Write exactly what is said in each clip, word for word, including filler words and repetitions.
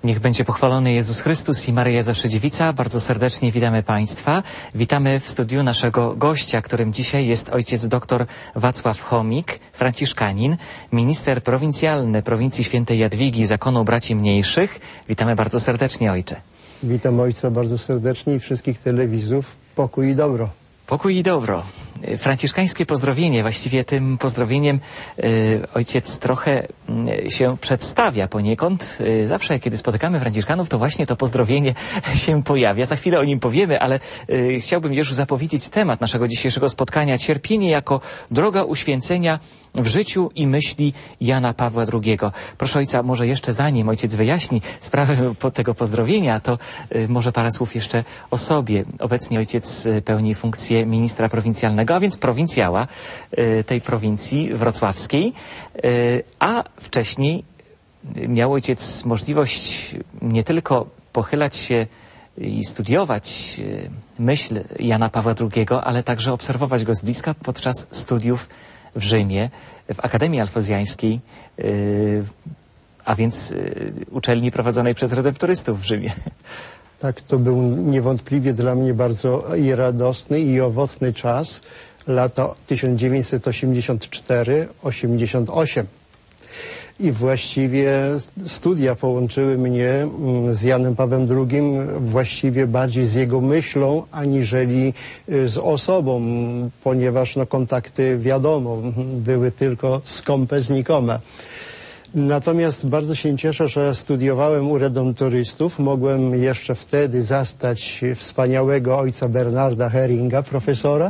Niech będzie pochwalony Jezus Chrystus i Maryja Zawsze Dziewica. Bardzo serdecznie witamy Państwa. Witamy w studiu naszego gościa, którym dzisiaj jest ojciec dr Wacław Chomik, franciszkanin, minister prowincjalny prowincji Świętej Jadwigi, Zakonu Braci Mniejszych. Witamy bardzo serdecznie, ojcze. Witam ojca bardzo serdecznie i wszystkich telewizów. Pokój i dobro. Pokój i dobro. Franciszkańskie pozdrowienie, właściwie tym pozdrowieniem y, ojciec trochę y, się przedstawia poniekąd. Y, zawsze, kiedy spotykamy franciszkanów, to właśnie to pozdrowienie się pojawia. Za chwilę o nim powiemy, ale y, chciałbym już zapowiedzieć temat naszego dzisiejszego spotkania. Cierpienie jako droga uświęcenia w życiu i myśli Jana Pawła drugiego. Proszę ojca, może jeszcze zanim ojciec wyjaśni sprawę tego pozdrowienia, to y, może parę słów jeszcze o sobie. Obecnie ojciec y, pełni funkcję ministra prowincjalnego, a więc prowincjała y, tej prowincji wrocławskiej, y, a wcześniej miał ojciec możliwość nie tylko pochylać się i studiować y, myśl Jana Pawła drugiego, ale także obserwować go z bliska podczas studiów w Rzymie, w Akademii Alfozjańskiej, y, a więc y, uczelni prowadzonej przez redemptorystów w Rzymie. Tak, to był niewątpliwie dla mnie bardzo i radosny i owocny czas, lata tysiąc dziewięćset osiemdziesiąt cztery osiemdziesiąt osiem. I właściwie studia połączyły mnie z Janem Pawłem drugim właściwie bardziej z jego myślą, aniżeli z osobą, ponieważ no, kontakty, wiadomo, były tylko skąpe, znikome. Natomiast bardzo się cieszę, że studiowałem u redemptorystów. Mogłem jeszcze wtedy zastać wspaniałego ojca Bernarda Heringa, profesora.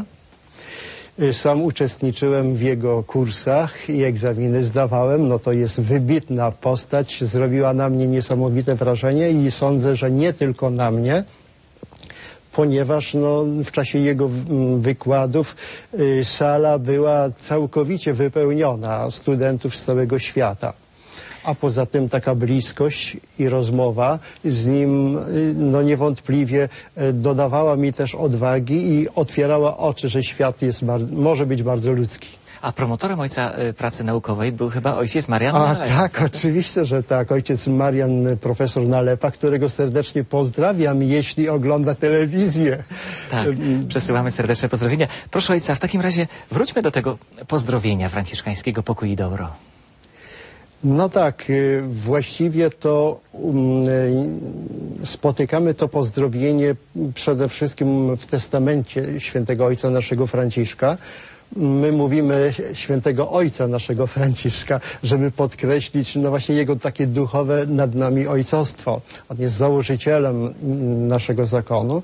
Sam uczestniczyłem w jego kursach i egzaminy zdawałem. No to jest wybitna postać, zrobiła na mnie niesamowite wrażenie i sądzę, że nie tylko na mnie, ponieważ no, w czasie jego wykładów y, sala była całkowicie wypełniona studentów z całego świata. A poza tym taka bliskość i rozmowa z nim no niewątpliwie dodawała mi też odwagi i otwierała oczy, że świat jest może być bardzo ludzki. A promotorem ojca pracy naukowej był chyba ojciec Marian A Nalepa. tak, prawda? Oczywiście, że tak. Ojciec Marian, profesor Nalepa, którego serdecznie pozdrawiam, jeśli ogląda telewizję. Tak, przesyłamy serdeczne pozdrowienia. Proszę ojca, w takim razie wróćmy do tego pozdrowienia franciszkańskiego Pokój i dobro. No tak, właściwie to um, spotykamy to pozdrowienie przede wszystkim w testamencie świętego ojca naszego Franciszka. My mówimy świętego ojca naszego Franciszka, żeby podkreślić no właśnie jego takie duchowe nad nami ojcostwo. On jest założycielem naszego zakonu.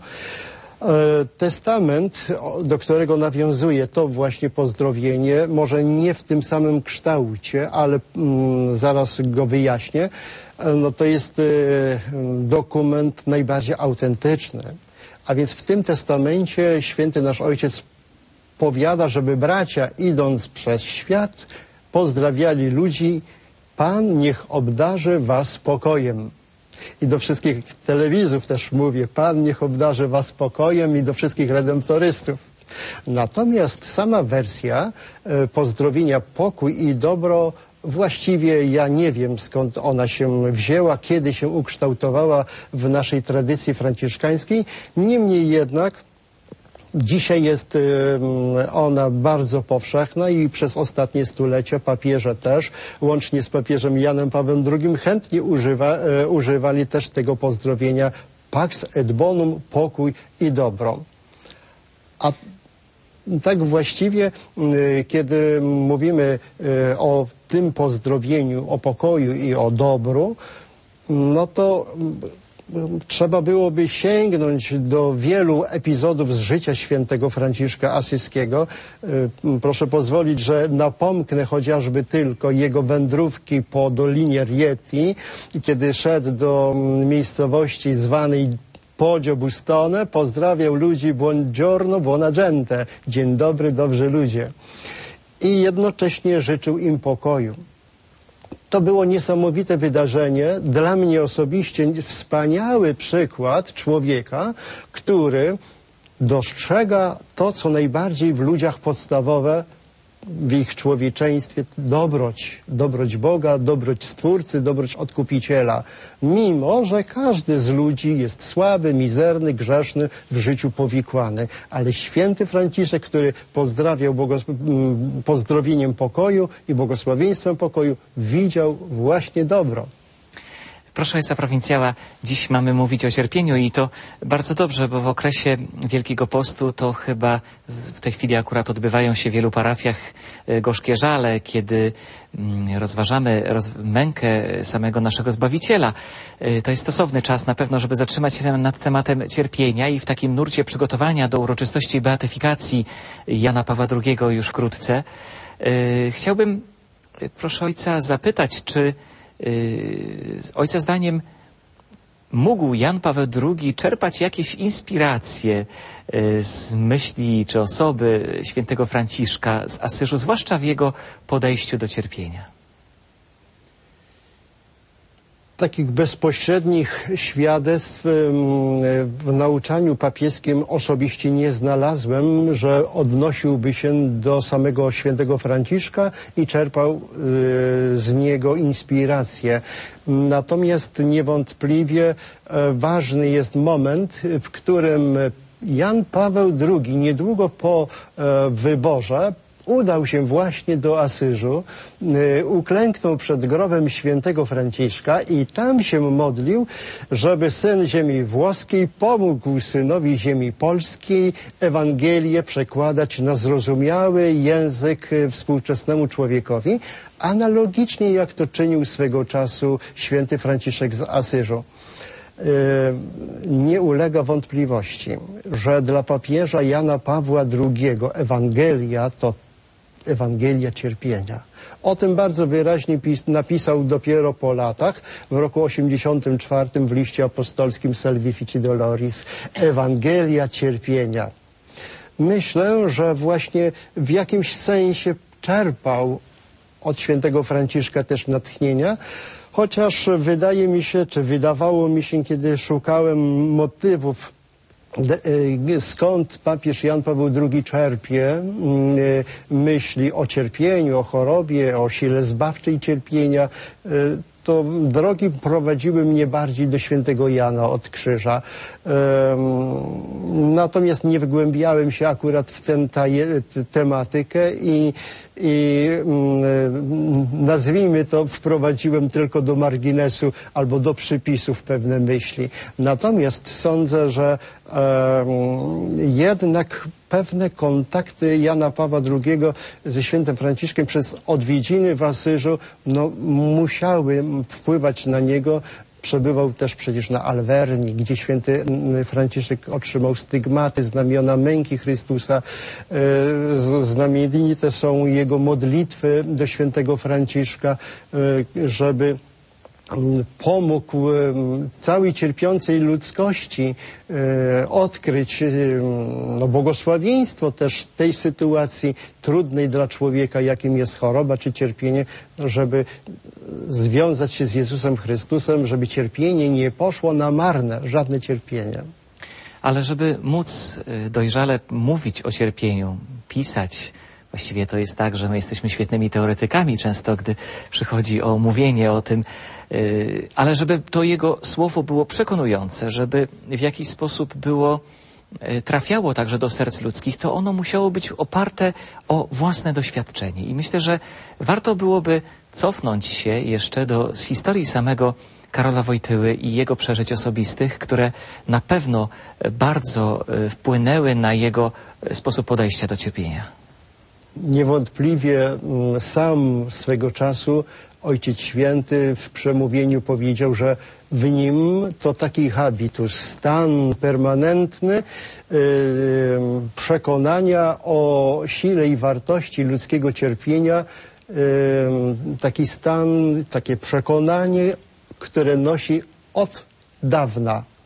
Testament, do którego nawiązuje to właśnie pozdrowienie, może nie w tym samym kształcie, ale mm, zaraz go wyjaśnię, no to jest y, dokument najbardziej autentyczny. A więc w tym testamencie święty nasz ojciec powiada, żeby bracia, idąc przez świat, pozdrawiali ludzi: Pan niech obdarzy was spokojem. I do wszystkich telewizów też mówię: Pan niech obdarzy was spokojem, i do wszystkich redemptorystów. Natomiast sama wersja e, pozdrowienia pokój i dobro, właściwie ja nie wiem, skąd ona się wzięła, kiedy się ukształtowała w naszej tradycji franciszkańskiej. Niemniej jednak dzisiaj jest ona bardzo powszechna i przez ostatnie stulecia papieże też, łącznie z papieżem Janem Pawłem drugim, chętnie używa, e, używali też tego pozdrowienia Pax et bonum, pokój i dobro. A tak właściwie, e, kiedy mówimy e, o tym pozdrowieniu, o pokoju i o dobru, no to trzeba byłoby sięgnąć do wielu epizodów z życia świętego Franciszka Asyskiego. Proszę pozwolić, że napomknę chociażby tylko jego wędrówki po Dolinie Rieti, kiedy szedł do miejscowości zwanej Poggio Bustone, pozdrawiał ludzi buongiorno, buona gente, dzień dobry, dobrzy ludzie. I jednocześnie życzył im pokoju. To było niesamowite wydarzenie, dla mnie osobiście wspaniały przykład człowieka, który dostrzega to, co najbardziej w ludziach podstawowe, w ich człowieczeństwie dobroć, dobroć Boga, dobroć Stwórcy, dobroć Odkupiciela. Mimo że każdy z ludzi jest słaby, mizerny, grzeszny, w życiu powikłany. Ale święty Franciszek, który pozdrawiał pozdrowieniem pokoju i błogosławieństwem pokoju, widział właśnie dobro. Proszę ojca prowincjała, dziś mamy mówić o cierpieniu i to bardzo dobrze, bo w okresie Wielkiego Postu to chyba w tej chwili akurat odbywają się w wielu parafiach gorzkie żale, kiedy rozważamy roz mękę samego naszego Zbawiciela. To jest stosowny czas na pewno, żeby zatrzymać się nad tematem cierpienia i w takim nurcie przygotowania do uroczystości beatyfikacji Jana Pawła drugiego już wkrótce. Chciałbym, proszę ojca, zapytać, czy ojca zdaniem mógł Jan Paweł drugi czerpać jakieś inspiracje z myśli czy osoby świętego Franciszka z Asyżu, zwłaszcza w jego podejściu do cierpienia? Takich bezpośrednich świadectw w nauczaniu papieskim osobiście nie znalazłem, że odnosiłby się do samego świętego Franciszka i czerpał z niego inspirację. Natomiast niewątpliwie ważny jest moment, w którym Jan Paweł drugi niedługo po wyborze udał się właśnie do Asyżu, y, uklęknął przed grobem świętego Franciszka i tam się modlił, żeby syn ziemi włoskiej pomógł synowi ziemi polskiej Ewangelię przekładać na zrozumiały język współczesnemu człowiekowi, analogicznie jak to czynił swego czasu święty Franciszek z Asyżu. Nie ulega wątpliwości, że dla papieża Jana Pawła drugiego Ewangelia to Ewangelia cierpienia. O tym bardzo wyraźnie napisał dopiero po latach, w roku osiemdziesiątym czwartym w liście apostolskim Salvifici Doloris. Ewangelia cierpienia. Myślę, że właśnie w jakimś sensie czerpał od świętego Franciszka też natchnienia, chociaż wydaje mi się, czy wydawało mi się, kiedy szukałem motywów, skąd papież Jan Paweł drugi czerpie myśli o cierpieniu, o chorobie, o sile zbawczej cierpienia, to drogi prowadziły mnie bardziej do świętego Jana od Krzyża. Natomiast nie wgłębiałem się akurat w tę tematykę i, i nazwijmy to, wprowadziłem tylko do marginesu albo do przypisów pewne myśli. Natomiast sądzę, że jednak pewne kontakty Jana Pawła drugiego ze świętym Franciszkiem przez odwiedziny w Asyżu no, musiały wpływać na niego. Przebywał też przecież na Alwerni, gdzie święty Franciszek otrzymał stygmaty, znamiona męki Chrystusa. Znamienite są jego modlitwy do świętego Franciszka, żeby pomógł całej cierpiącej ludzkości odkryć no, błogosławieństwo też tej sytuacji trudnej dla człowieka, jakim jest choroba czy cierpienie, żeby związać się z Jezusem Chrystusem, żeby cierpienie nie poszło na marne, żadne cierpienie. Ale żeby móc dojrzale mówić o cierpieniu, pisać, właściwie to jest tak, że my jesteśmy świetnymi teoretykami często, gdy przychodzi o mówienie o tym, ale żeby to jego słowo było przekonujące, żeby w jakiś sposób było, trafiało także do serc ludzkich, to ono musiało być oparte o własne doświadczenie. I myślę, że warto byłoby cofnąć się jeszcze do z historii samego Karola Wojtyły i jego przeżyć osobistych, które na pewno bardzo wpłynęły na jego sposób podejścia do cierpienia. Niewątpliwie sam swego czasu Ojciec Święty w przemówieniu powiedział, że w nim to taki habitus, stan permanentny yy, przekonania o sile i wartości ludzkiego cierpienia, yy, taki stan, takie przekonanie, które nosi od dawna.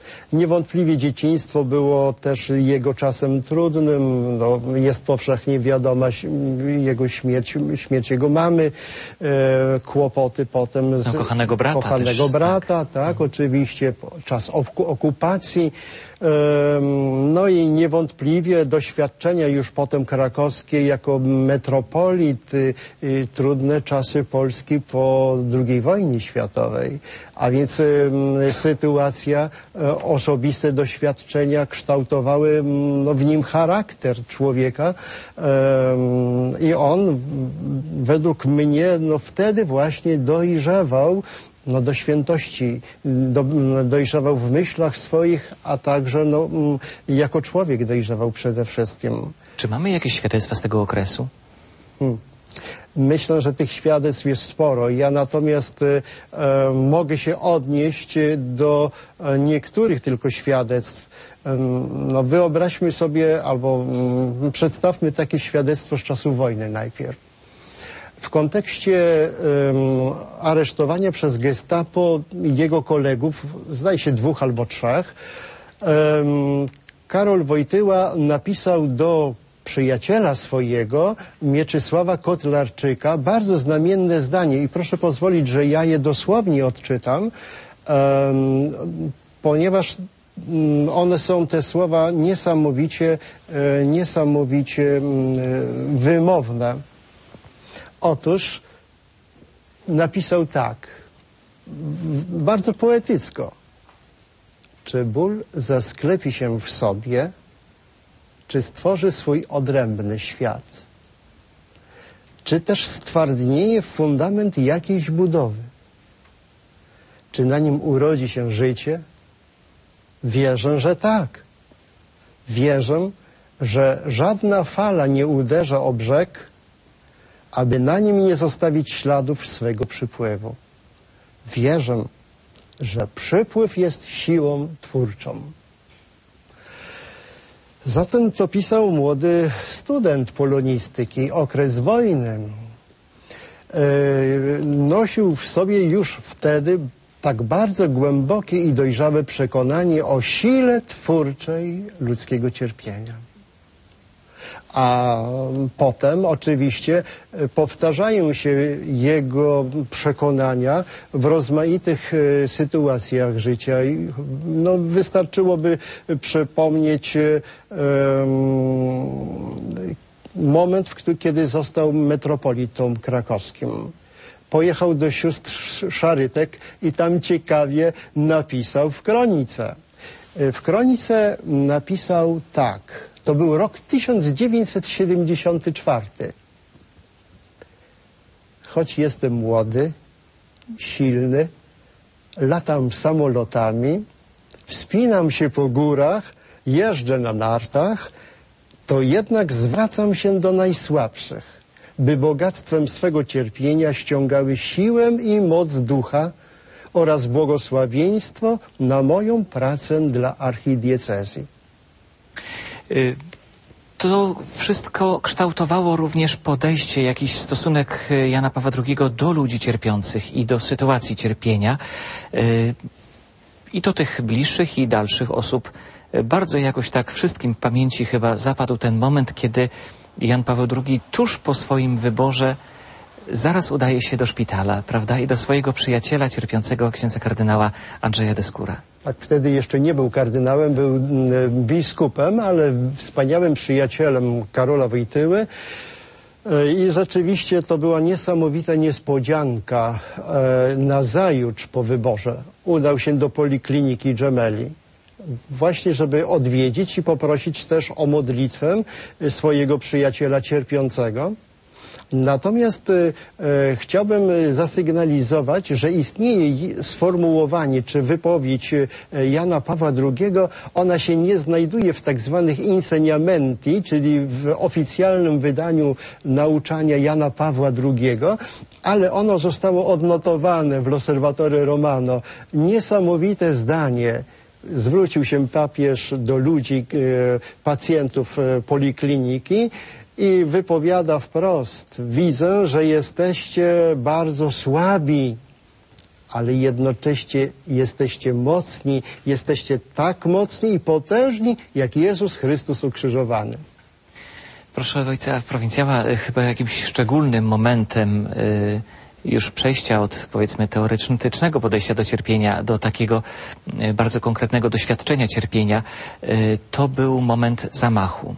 Niewątpliwie dzieciństwo było też jego czasem trudnym. No, jest powszechnie wiadoma jego śmierć, śmierć jego mamy, e, kłopoty potem z no, kochanego brata. Kochanego też, brata, tak, tak mhm. oczywiście, czas okupacji. E, no i niewątpliwie doświadczenia już potem krakowskie jako metropolit, y, y, trudne czasy Polski po drugiej wojnie światowej. A więc y, sytuacja, y, osobiste doświadczenia kształtowały no, w nim charakter człowieka y, i on według mnie no, wtedy właśnie dojrzewał no, do świętości, do, dojrzewał w myślach swoich, a także no, jako człowiek dojrzewał przede wszystkim. Czy mamy jakieś świadectwa z tego okresu? Hmm. Myślę, że tych świadectw jest sporo. Ja natomiast e, mogę się odnieść do e, niektórych tylko świadectw. E, no, wyobraźmy sobie, albo m, przedstawmy takie świadectwo z czasów wojny najpierw. W kontekście um, aresztowania przez gestapo jego kolegów, zdaje się dwóch albo trzech, um, Karol Wojtyła napisał do przyjaciela swojego, Mieczysława Kotlarczyka, bardzo znamienne zdanie i proszę pozwolić, że ja je dosłownie odczytam, um, ponieważ um, one są, te słowa, niesamowicie, e, niesamowicie um, wymowne. Otóż napisał tak, bardzo poetycko. Czy ból zasklepi się w sobie, czy stworzy swój odrębny świat? Czy też stwardnieje fundament jakiejś budowy? Czy na nim urodzi się życie? Wierzę, że tak. Wierzę, że żadna fala nie uderza o brzeg, aby na nim nie zostawić śladów swego przypływu. Wierzę, że przypływ jest siłą twórczą. Zatem to pisał młody student polonistyki, okres wojny. Yy, nosił w sobie już wtedy tak bardzo głębokie i dojrzałe przekonanie o sile twórczej ludzkiego cierpienia. A potem oczywiście powtarzają się jego przekonania w rozmaitych sytuacjach życia. No, wystarczyłoby przypomnieć um, moment, w, kiedy został metropolitą krakowskim. Pojechał do sióstr Szarytek i tam ciekawie napisał w kronice. W kronice napisał tak. To był rok tysiąc dziewięćset siedemdziesiąty czwarty. Choć jestem młody, silny, latam samolotami, wspinam się po górach, jeżdżę na nartach, to jednak zwracam się do najsłabszych, by bogactwem swego cierpienia ściągały siłę i moc ducha oraz błogosławieństwo na moją pracę dla archidiecezji. To wszystko kształtowało również podejście, jakiś stosunek Jana Pawła drugiego do ludzi cierpiących i do sytuacji cierpienia. I do tych bliższych i dalszych osób. Bardzo jakoś tak wszystkim w pamięci chyba zapadł ten moment, kiedy Jan Paweł drugi tuż po swoim wyborze zaraz udaje się do szpitala, prawda? I do swojego przyjaciela cierpiącego, księdza kardynała Andrzeja Deskóra. Tak, wtedy jeszcze nie był kardynałem, był biskupem, ale wspaniałym przyjacielem Karola Wojtyły. I rzeczywiście to była niesamowita niespodzianka. Nazajutrz po wyborze udał się do polikliniki Gemelli, właśnie żeby odwiedzić i poprosić też o modlitwę swojego przyjaciela cierpiącego. Natomiast e, chciałbym zasygnalizować, że istnieje sformułowanie czy wypowiedź Jana Pawła drugiego, ona się nie znajduje w tak zwanych inseniamenti, czyli w oficjalnym wydaniu nauczania Jana Pawła drugiego, ale ono zostało odnotowane w L'Osservatore Romano. Niesamowite zdanie. Zwrócił się papież do ludzi, e, pacjentów e, polikliniki, i wypowiada wprost: widzę, że jesteście bardzo słabi, ale jednocześnie jesteście mocni, jesteście tak mocni i potężni, jak Jezus Chrystus ukrzyżowany. Proszę ojca prowincjała, chyba jakimś szczególnym momentem y, już przejścia od, powiedzmy, teoretycznego podejścia do cierpienia, do takiego y, bardzo konkretnego doświadczenia cierpienia, y, to był moment zamachu.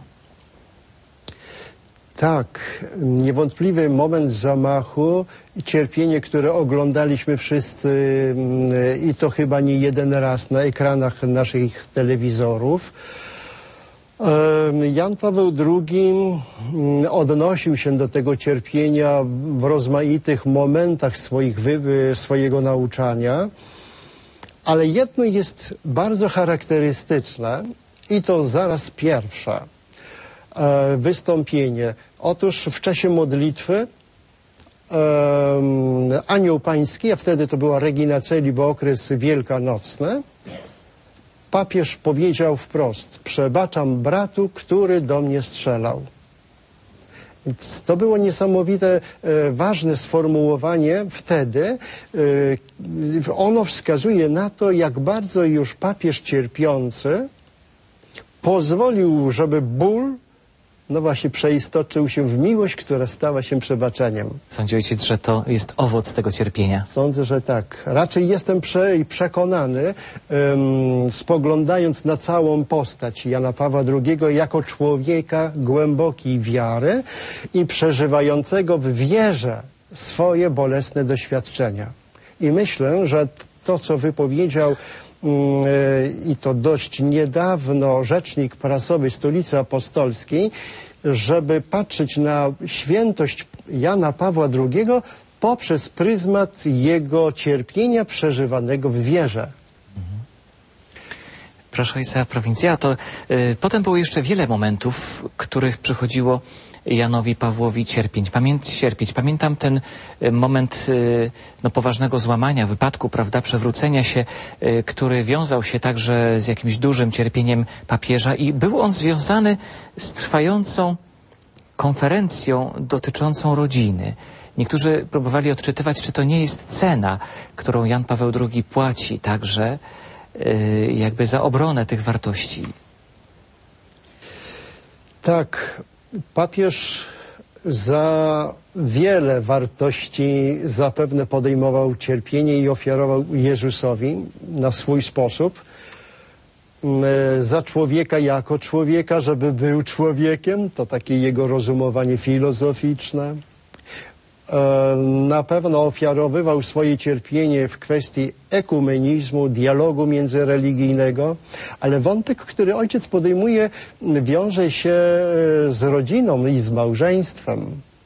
Tak, niewątpliwy moment zamachu, cierpienie, które oglądaliśmy wszyscy i to chyba nie jeden raz na ekranach naszych telewizorów. Jan Paweł drugi odnosił się do tego cierpienia w rozmaitych momentach swoich, swojego nauczania, ale jedno jest bardzo charakterystyczne i to zaraz pierwsze wystąpienie. Otóż w czasie modlitwy um, Anioł Pański, a wtedy to była Regina Coeli, bo okres wielkanocny, papież powiedział wprost: przebaczam bratu, który do mnie strzelał. Więc to było niesamowite, e, ważne sformułowanie wtedy. E, ono wskazuje na to, jak bardzo już papież cierpiący pozwolił, żeby ból no właśnie przeistoczył się w miłość, która stała się przebaczeniem. Sądzi ojciec, że to jest owoc tego cierpienia? Sądzę, że tak. Raczej jestem prze przekonany, um, spoglądając na całą postać Jana Pawła drugiego jako człowieka głębokiej wiary i przeżywającego w wierze swoje bolesne doświadczenia. I myślę, że to, co wypowiedział i to dość niedawno rzecznik prasowy Stolicy Apostolskiej, żeby patrzeć na świętość Jana Pawła drugiego poprzez pryzmat jego cierpienia przeżywanego w wierze. Proszę ojca prowincjała, to y, potem było jeszcze wiele momentów, w których przychodziło Janowi Pawłowi cierpieć. Pamię cierpieć. Pamiętam ten y, moment y, no, poważnego złamania, wypadku, prawda, przewrócenia się, y, który wiązał się także z jakimś dużym cierpieniem papieża i był on związany z trwającą konferencją dotyczącą rodziny. Niektórzy próbowali odczytywać, czy to nie jest cena, którą Jan Paweł drugi płaci także y, jakby za obronę tych wartości. Tak. Papież za wiele wartości zapewne podejmował cierpienie i ofiarował Jezusowi na swój sposób. Za człowieka jako człowieka, żeby był człowiekiem, to takie jego rozumowanie filozoficzne. Na pewno ofiarowywał swoje cierpienie w kwestii ekumenizmu, dialogu międzyreligijnego, ale wątek, który ojciec podejmuje, wiąże się z rodziną i z małżeństwem.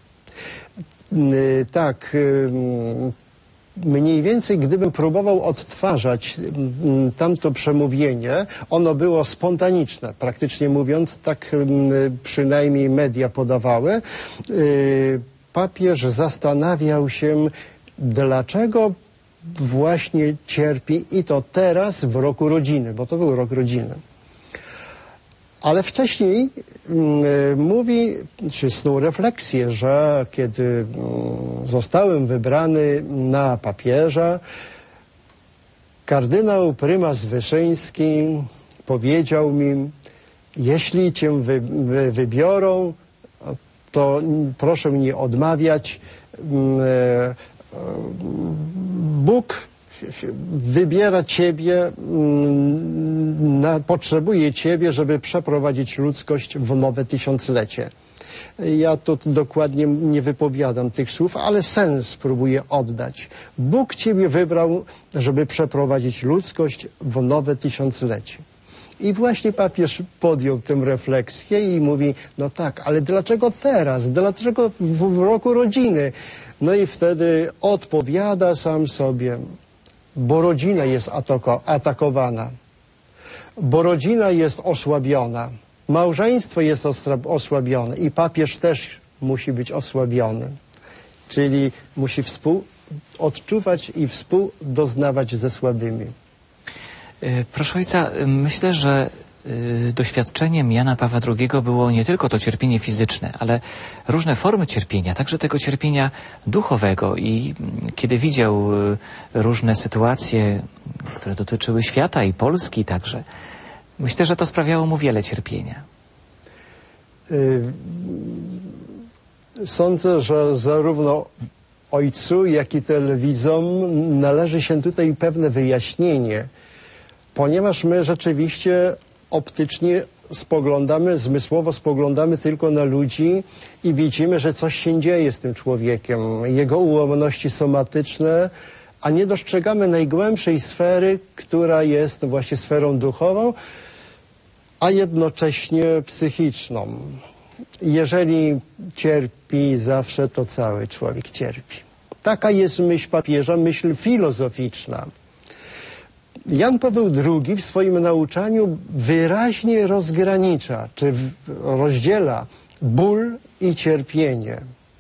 Tak, mniej więcej gdybym próbował odtwarzać tamto przemówienie, ono było spontaniczne, praktycznie mówiąc, tak przynajmniej media podawały. Papież zastanawiał się, dlaczego właśnie cierpi i to teraz w roku rodziny, bo to był rok rodziny. Ale wcześniej y, mówi, czy snuł refleksję, że kiedy y, zostałem wybrany na papieża, kardynał prymas Wyszyński powiedział mi: jeśli cię wy, wy, wybiorą, to proszę nie odmawiać. Bóg wybiera ciebie, na, potrzebuje ciebie, żeby przeprowadzić ludzkość w nowe tysiąclecie. Ja tu dokładnie nie wypowiadam tych słów, ale sens próbuję oddać. Bóg ciebie wybrał, żeby przeprowadzić ludzkość w nowe tysiąclecie. I właśnie papież podjął tę refleksję i mówi: no tak, ale dlaczego teraz? Dlaczego w, w roku rodziny? No i wtedy odpowiada sam sobie: bo rodzina jest atako, atakowana, bo rodzina jest osłabiona, małżeństwo jest osłabione i papież też musi być osłabiony. Czyli musi współodczuwać i współdoznawać ze słabymi. Proszę ojca, myślę, że y, doświadczeniem Jana Pawła drugiego było nie tylko to cierpienie fizyczne, ale różne formy cierpienia, także tego cierpienia duchowego. I mm, kiedy widział y, różne sytuacje, które dotyczyły świata i Polski także, myślę, że to sprawiało mu wiele cierpienia. Sądzę, że zarówno ojcu, jak i telewizom należy się tutaj pewne wyjaśnienie, ponieważ my rzeczywiście optycznie spoglądamy, zmysłowo spoglądamy tylko na ludzi i widzimy, że coś się dzieje z tym człowiekiem, jego ułomności somatyczne, a nie dostrzegamy najgłębszej sfery, która jest właśnie sferą duchową, a jednocześnie psychiczną. Jeżeli cierpi zawsze, to cały człowiek cierpi. Taka jest myśl papieża, myśl filozoficzna. Jan Paweł drugi w swoim nauczaniu wyraźnie rozgranicza, czy rozdziela ból i cierpienie.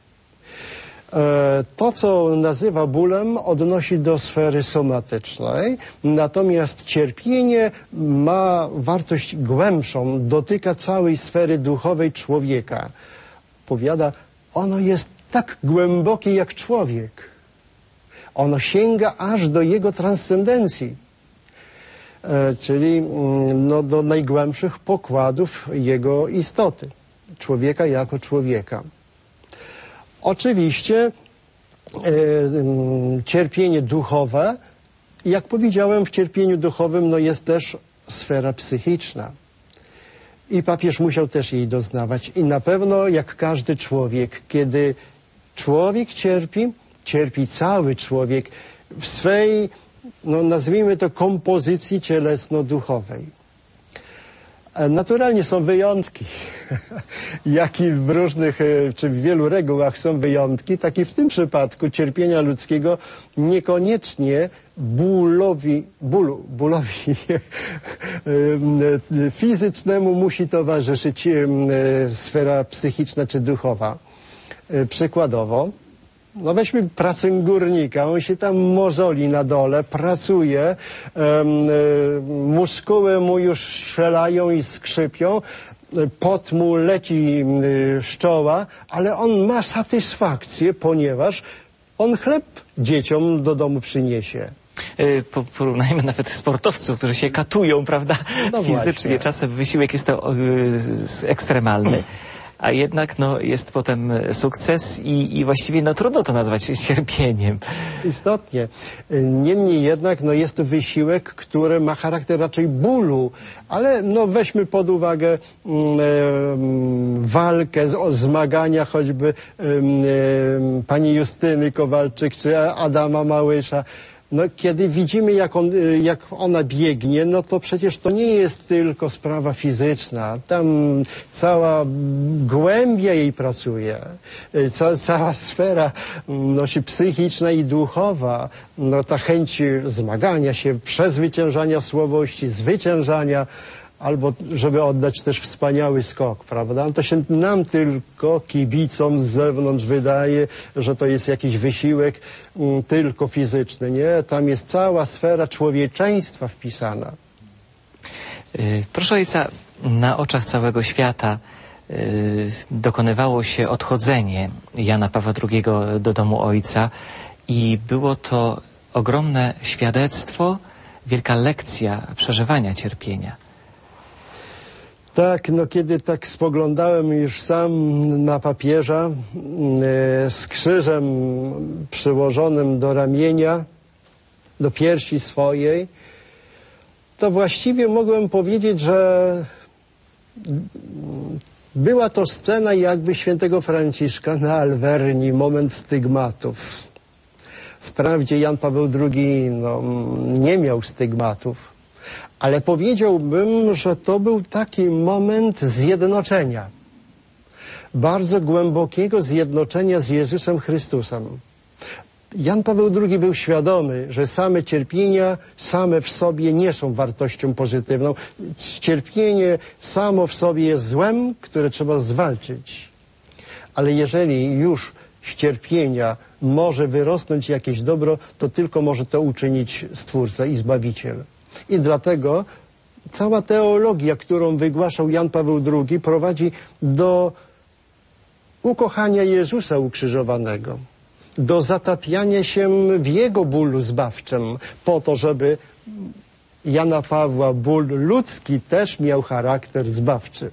To, co nazywa bólem, odnosi do sfery somatycznej, natomiast cierpienie ma wartość głębszą, dotyka całej sfery duchowej człowieka. Powiada, ono jest tak głębokie jak człowiek. Ono sięga aż do jego transcendencji, czyli no, do najgłębszych pokładów jego istoty, człowieka jako człowieka. Oczywiście e, cierpienie duchowe, jak powiedziałem, w cierpieniu duchowym no, jest też sfera psychiczna. I papież musiał też jej doznawać. I na pewno, jak każdy człowiek, kiedy człowiek cierpi, cierpi cały człowiek w swej, no, nazwijmy to, kompozycji cielesno-duchowej. Naturalnie są wyjątki, jak i w różnych, czy w wielu regułach są wyjątki, tak i w tym przypadku cierpienia ludzkiego niekoniecznie bólowi, bólu, bólowi fizycznemu musi towarzyszyć sfera psychiczna czy duchowa. Przykładowo, no weźmy pracę górnika, on się tam mozoli na dole, pracuje, um, muskuły mu już strzelają i skrzypią, pot mu leci z czoła, ale on ma satysfakcję, ponieważ on chleb dzieciom do domu przyniesie. Porównajmy nawet sportowców, którzy się katują, prawda, no fizycznie. Właśnie. Czasem wysiłek jest to y, ekstremalny. A jednak no, jest potem sukces i, i właściwie no, trudno to nazwać cierpieniem. Istotnie. Niemniej jednak no, jest to wysiłek, który ma charakter raczej bólu, ale no, weźmy pod uwagę mm, e, walkę, z, zmagania choćby e, e, pani Justyny Kowalczyk czy Adama Małysza. No, kiedy widzimy, jak, on, jak ona biegnie, no to przecież to nie jest tylko sprawa fizyczna. Tam cała głębia jej pracuje. Ca, cała sfera no, psychiczna i duchowa. No, ta chęć zmagania się, przezwyciężania słabości, zwyciężania, albo żeby oddać też wspaniały skok, prawda? To się nam tylko, kibicom z zewnątrz, wydaje, że to jest jakiś wysiłek um, tylko fizyczny. Nie, tam jest cała sfera człowieczeństwa wpisana. Yy, proszę ojca, na oczach całego świata yy, dokonywało się odchodzenie Jana Pawła drugiego do domu ojca i było to ogromne świadectwo, wielka lekcja przeżywania cierpienia. Tak, no kiedy tak spoglądałem już sam na papieża e, z krzyżem przyłożonym do ramienia, do piersi swojej, to właściwie mogłem powiedzieć, że była to scena jakby świętego Franciszka na Alverni, moment stygmatów. Wprawdzie Jan Paweł drugi no, nie miał stygmatów, ale powiedziałbym, że to był taki moment zjednoczenia. Bardzo głębokiego zjednoczenia z Jezusem Chrystusem. Jan Paweł drugi był świadomy, że same cierpienia same w sobie nie są wartością pozytywną. Cierpienie samo w sobie jest złem, które trzeba zwalczyć. Ale jeżeli już z cierpienia może wyrosnąć jakieś dobro, to tylko może to uczynić Stwórca i Zbawiciel. I dlatego cała teologia, którą wygłaszał Jan Paweł drugi, prowadzi do ukochania Jezusa ukrzyżowanego, do zatapiania się w Jego bólu zbawczym, po to, żeby Jana Pawła ból ludzki też miał charakter zbawczy.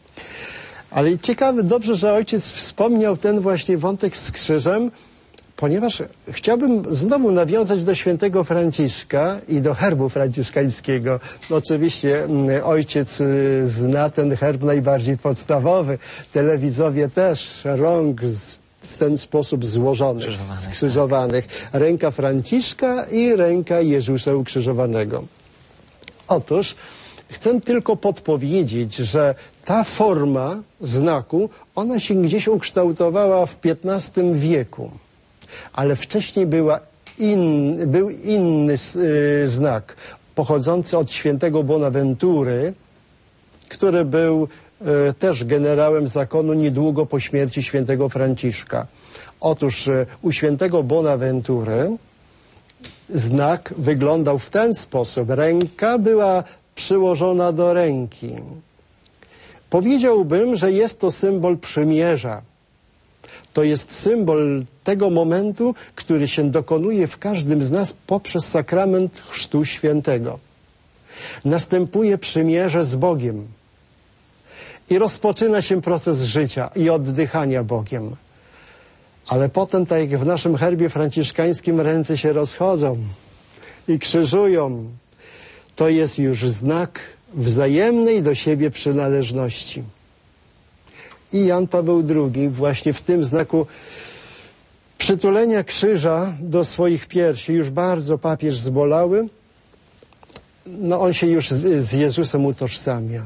Ale ciekawe, dobrze, że ojciec wspomniał ten właśnie wątek z krzyżem, ponieważ chciałbym znowu nawiązać do świętego Franciszka i do herbu franciszkańskiego. No oczywiście ojciec zna ten herb najbardziej podstawowy. Telewizowie też, rąk z, w ten sposób złożonych, Krzyżowanych, skrzyżowanych. Tak. Ręka Franciszka i ręka Jezusa ukrzyżowanego. Otóż chcę tylko podpowiedzieć, że ta forma znaku, ona się gdzieś ukształtowała w piętnastym wieku. Ale wcześniej była in, był inny y, znak, pochodzący od świętego Bonaventury, który był y, też generałem zakonu niedługo po śmierci świętego Franciszka. Otóż y, u świętego Bonaventury znak wyglądał w ten sposób. Ręka była przyłożona do ręki. Powiedziałbym, że jest to symbol przymierza. To jest symbol tego momentu, który się dokonuje w każdym z nas poprzez sakrament Chrztu Świętego. Następuje przymierze z Bogiem i rozpoczyna się proces życia i oddychania Bogiem. Ale potem, tak jak w naszym herbie franciszkańskim, ręce się rozchodzą i krzyżują. To jest już znak wzajemnej do siebie przynależności. I Jan Paweł drugi właśnie w tym znaku przytulenia krzyża do swoich piersi, już bardzo papież zbolały, no on się już z, z Jezusem utożsamia.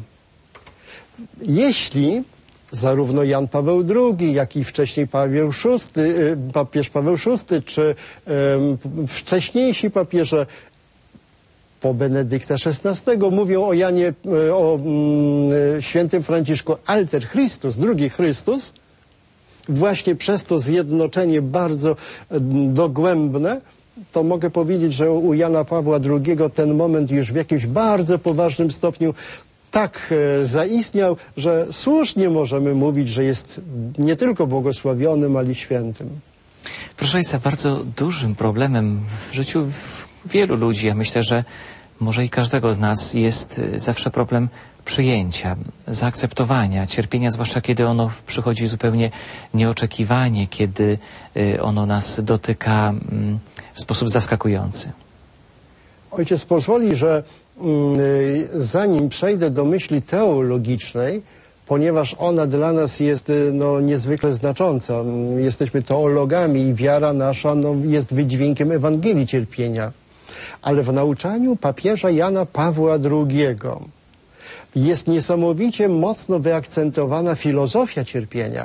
Jeśli zarówno Jan Paweł drugi, jak i wcześniej Paweł szósty, papież Paweł szósty, czy um, wcześniejsi papieże po Benedykta szesnastego mówią o Janie, o mm, świętym Franciszku Alter Christus, drugi Chrystus, właśnie przez to zjednoczenie bardzo dogłębne, to mogę powiedzieć, że u Jana Pawła drugiego ten moment już w jakimś bardzo poważnym stopniu tak zaistniał, że słusznie możemy mówić, że jest nie tylko błogosławionym, ale i świętym. Proszę Ojca, bardzo dużym problemem w życiu wielu ludzi, ja myślę, że może i każdego z nas jest zawsze problem przyjęcia, zaakceptowania cierpienia, zwłaszcza kiedy ono przychodzi zupełnie nieoczekiwanie, kiedy ono nas dotyka w sposób zaskakujący. Ojciec pozwoli, że zanim przejdę do myśli teologicznej, ponieważ ona dla nas jest no, niezwykle znacząca. Jesteśmy teologami i wiara nasza no, jest wydźwiękiem Ewangelii cierpienia. Ale w nauczaniu papieża Jana Pawła drugiego jest niesamowicie mocno wyakcentowana filozofia cierpienia.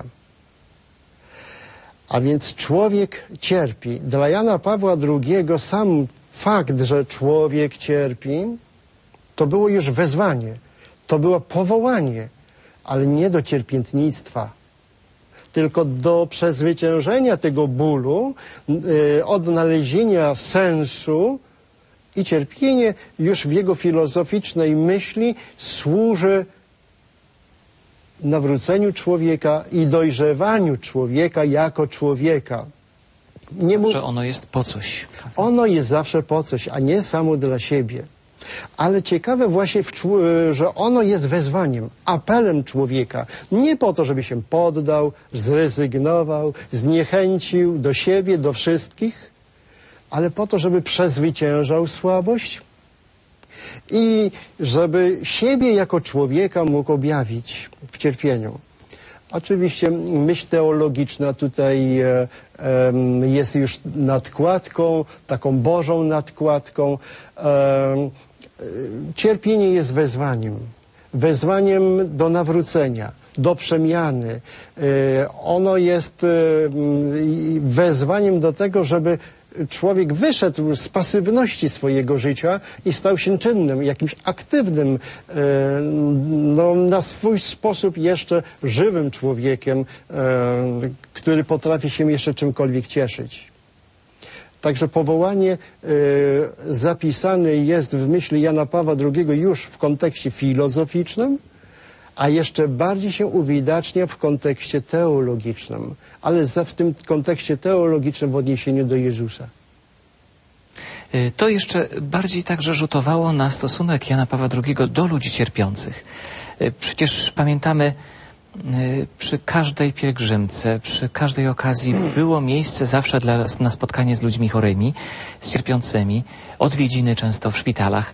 A więc człowiek cierpi. Dla Jana Pawła drugiego sam fakt, że człowiek cierpi, to było już wezwanie, to było powołanie, ale nie do cierpiętnictwa, tylko do przezwyciężenia tego bólu, yy, odnalezienia sensu i cierpienie już w jego filozoficznej myśli służy nawróceniu człowieka i dojrzewaniu człowieka jako człowieka. Nie mów... Że ono jest po coś. Ono jest zawsze po coś, a nie samo dla siebie. Ale ciekawe właśnie, w, że ono jest wezwaniem, apelem człowieka. Nie po to, żeby się poddał, zrezygnował, zniechęcił do siebie, do wszystkich, ale po to, żeby przezwyciężał słabość i żeby siebie jako człowieka mógł objawić w cierpieniu. Oczywiście myśl teologiczna tutaj e, e, jest już nadkładką, taką Bożą nadkładką. E, cierpienie jest wezwaniem, wezwaniem do nawrócenia, do przemiany. E, ono jest e, wezwaniem do tego, żeby człowiek wyszedł z pasywności swojego życia i stał się czynnym, jakimś aktywnym, no, na swój sposób jeszcze żywym człowiekiem, który potrafi się jeszcze czymkolwiek cieszyć. Także powołanie y, zapisane jest w myśli Jana Pawła drugiego już w kontekście filozoficznym, a jeszcze bardziej się uwidacznia w kontekście teologicznym, ale za, w tym kontekście teologicznym w odniesieniu do Jezusa. To jeszcze bardziej także rzutowało na stosunek Jana Pawła drugiego do ludzi cierpiących. Przecież pamiętamy, przy każdej pielgrzymce, przy każdej okazji było miejsce zawsze dla, na spotkanie z ludźmi chorymi, z cierpiącymi, odwiedziny często w szpitalach.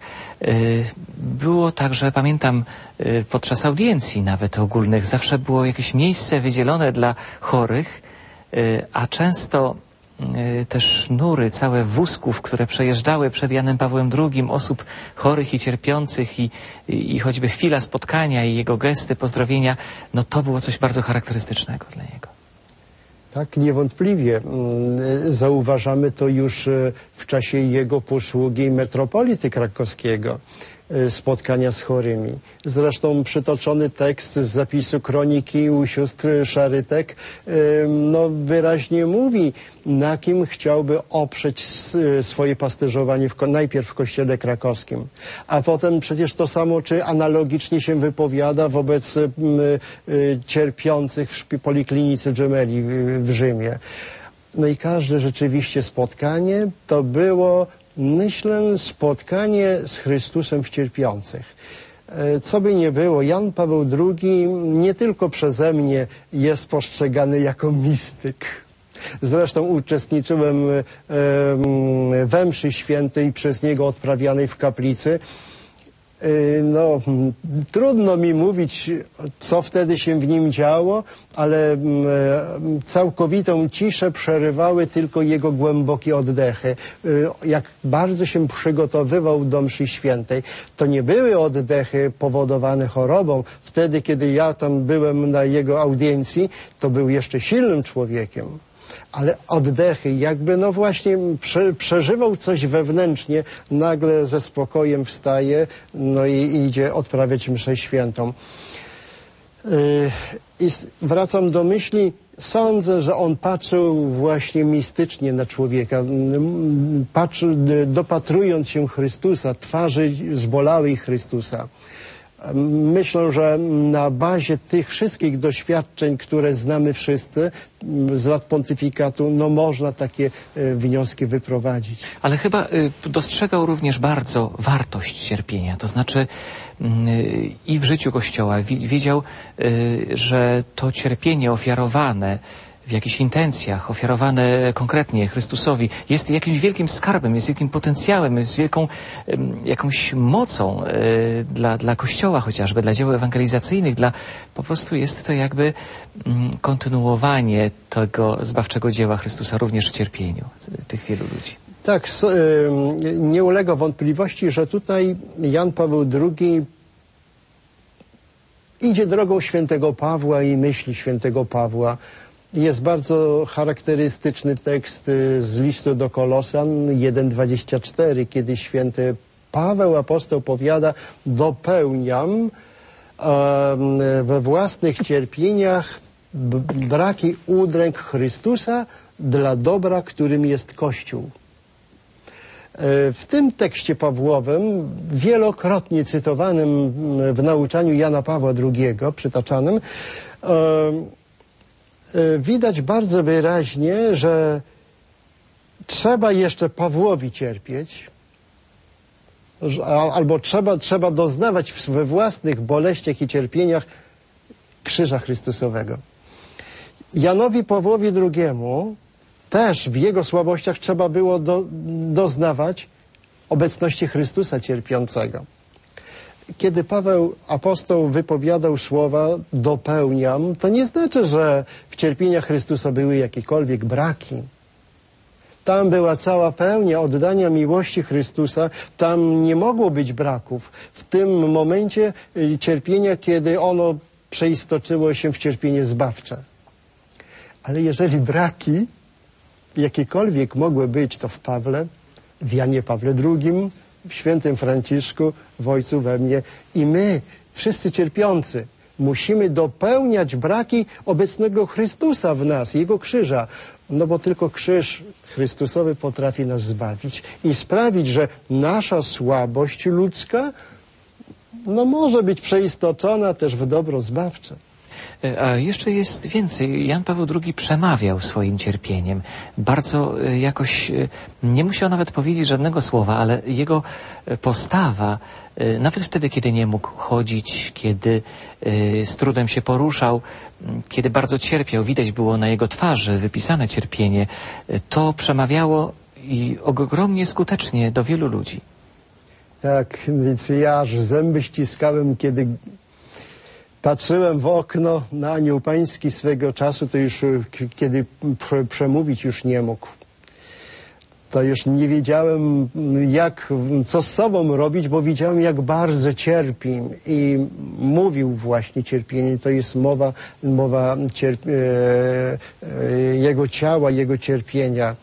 Było także, pamiętam, podczas audiencji nawet ogólnych, zawsze było jakieś miejsce wydzielone dla chorych, a często te sznury całe wózków, które przejeżdżały przed Janem Pawłem drugim, osób chorych i cierpiących i, i, i choćby chwila spotkania i jego gesty, pozdrowienia, no to było coś bardzo charakterystycznego dla niego. Tak, niewątpliwie. Zauważamy to już w czasie jego posługi metropolity krakowskiego, spotkania z chorymi. Zresztą przytoczony tekst z zapisu kroniki u sióstr Szarytek no, wyraźnie mówi, na kim chciałby oprzeć swoje pasterzowanie w, najpierw w kościele krakowskim, a potem przecież to samo, czy analogicznie się wypowiada wobec y, y, cierpiących w poliklinice Gemelli w, w Rzymie. No i każde rzeczywiście spotkanie to było, myślę, spotkanie z Chrystusem w cierpiących. Co by nie było, Jan Paweł drugi nie tylko przeze mnie jest postrzegany jako mistyk. Zresztą uczestniczyłem we mszy świętej przez niego odprawianej w kaplicy. No, trudno mi mówić, co wtedy się w nim działo, ale całkowitą ciszę przerywały tylko jego głębokie oddechy. Jak bardzo się przygotowywał do mszy świętej. To nie były oddechy powodowane chorobą. Wtedy, kiedy ja tam byłem na jego audiencji, to był jeszcze silnym człowiekiem. Ale oddechy, jakby no właśnie prze, przeżywał coś wewnętrznie, nagle ze spokojem wstaje, no i idzie odprawiać mszę świętą. Yy, I wracam do myśli, sądzę, że on patrzył właśnie mistycznie na człowieka, patrzył, dopatrując się Chrystusa, twarzy zbolałej Chrystusa. Myślę, że na bazie tych wszystkich doświadczeń, które znamy wszyscy z lat pontyfikatu, no można takie y, wnioski wyprowadzić. Ale chyba y, dostrzegał również bardzo wartość cierpienia. To znaczy y, i w życiu Kościoła wi wiedział, y, że to cierpienie ofiarowane w jakichś intencjach, ofiarowane konkretnie Chrystusowi, jest jakimś wielkim skarbem, jest wielkim potencjałem, jest wielką y, jakąś mocą y, dla, dla Kościoła chociażby, dla dzieł ewangelizacyjnych, dla, po prostu jest to jakby y, kontynuowanie tego zbawczego dzieła Chrystusa również w cierpieniu tych wielu ludzi. Tak, y, nie ulega wątpliwości, że tutaj Jan Paweł drugi idzie drogą świętego Pawła i myśli świętego Pawła. Jest bardzo charakterystyczny tekst z listu do Kolosan jeden dwadzieścia cztery, kiedy święty Paweł apostoł powiada: dopełniam e, we własnych cierpieniach braki udręk Chrystusa dla dobra, którym jest Kościół. W tym tekście Pawłowym, wielokrotnie cytowanym w nauczaniu Jana Pawła drugiego, przytaczanym, widać bardzo wyraźnie, że trzeba jeszcze Pawłowi cierpieć, albo trzeba, trzeba doznawać we własnych boleściach i cierpieniach krzyża Chrystusowego. Janowi Pawłowi drugiemu też w jego słabościach trzeba było do, doznawać obecności Chrystusa cierpiącego. Kiedy Paweł apostoł wypowiadał słowa dopełniam, to nie znaczy, że w cierpieniach Chrystusa były jakiekolwiek braki. Tam była cała pełnia oddania miłości Chrystusa, tam nie mogło być braków. W tym momencie cierpienia, kiedy ono przeistoczyło się w cierpienie zbawcze. Ale jeżeli braki jakiekolwiek mogły być, to w Pawle, w Janie Pawle drugim, w świętym Franciszku, w Ojcu we mnie. I my, wszyscy cierpiący, Musimy dopełniać braki obecnego Chrystusa w nas, Jego krzyża. No bo tylko krzyż Chrystusowy potrafi nas zbawić i sprawić, że nasza słabość ludzka no może być przeistoczona też w dobro zbawcze. A jeszcze jest więcej. Jan Paweł drugi przemawiał swoim cierpieniem. Bardzo jakoś, nie musiał nawet powiedzieć żadnego słowa, ale jego postawa, nawet wtedy, kiedy nie mógł chodzić, kiedy z trudem się poruszał, kiedy bardzo cierpiał, widać było na jego twarzy wypisane cierpienie, to przemawiało i ogromnie skutecznie do wielu ludzi. Tak, więc ja aż zęby ściskałem, kiedy patrzyłem w okno na anioł pański swego czasu, to już kiedy prze, przemówić już nie mógł. To już nie wiedziałem, jak, co z sobą robić, bo widziałem, jak bardzo cierpi. I mówił właśnie cierpienie. To jest mowa, mowa cierp- e, e, jego ciała, jego cierpienia.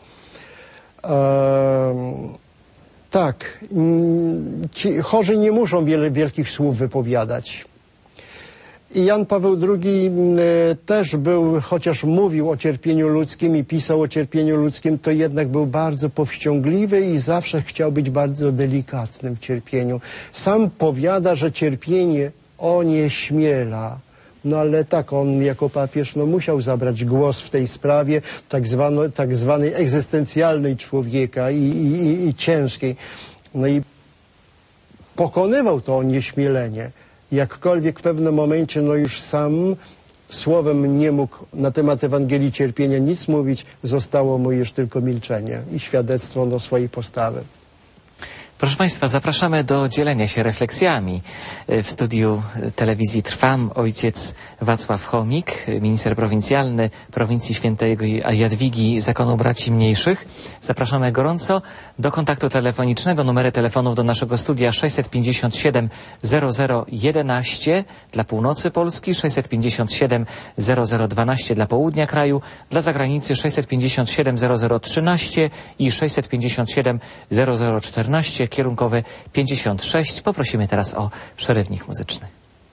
E, tak, ci chorzy nie muszą wiele wielkich słów wypowiadać. I Jan Paweł drugi też był, chociaż mówił o cierpieniu ludzkim i pisał o cierpieniu ludzkim, to jednak był bardzo powściągliwy i zawsze chciał być bardzo delikatnym w cierpieniu. Sam powiada, że cierpienie onieśmiela. No ale tak, on jako papież no, musiał zabrać głos w tej sprawie tak, zwano, tak zwanej egzystencjalnej człowieka i, i, i, i ciężkiej. No i pokonywał to onieśmielenie. Jakkolwiek w pewnym momencie, no już sam słowem nie mógł na temat Ewangelii cierpienia nic mówić, zostało mu już tylko milczenie i świadectwo no, swojej postawy. Proszę Państwa, zapraszamy do dzielenia się refleksjami. W studiu telewizji Trwam ojciec Wacław Chomik, minister prowincjalny prowincji świętej Jadwigi Zakonu Braci Mniejszych. Zapraszamy gorąco do kontaktu telefonicznego. Numery telefonów do naszego studia sześćset pięćdziesiąt siedem zero zero jedenaście dla północy Polski, sześćset pięćdziesiąt siedem zero zero dwanaście dla południa kraju, dla zagranicy sześćset pięćdziesiąt siedem zero zero trzynaście i sześćset pięćdziesiąt siedem zero zero czternaście. Kierunkowy pięćdziesiąt sześć. Poprosimy teraz o przerywnik muzyczny.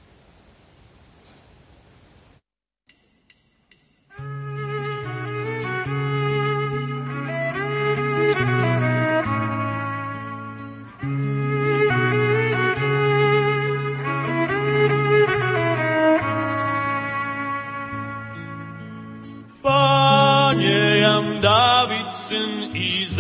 Panie, jam Dawid, syn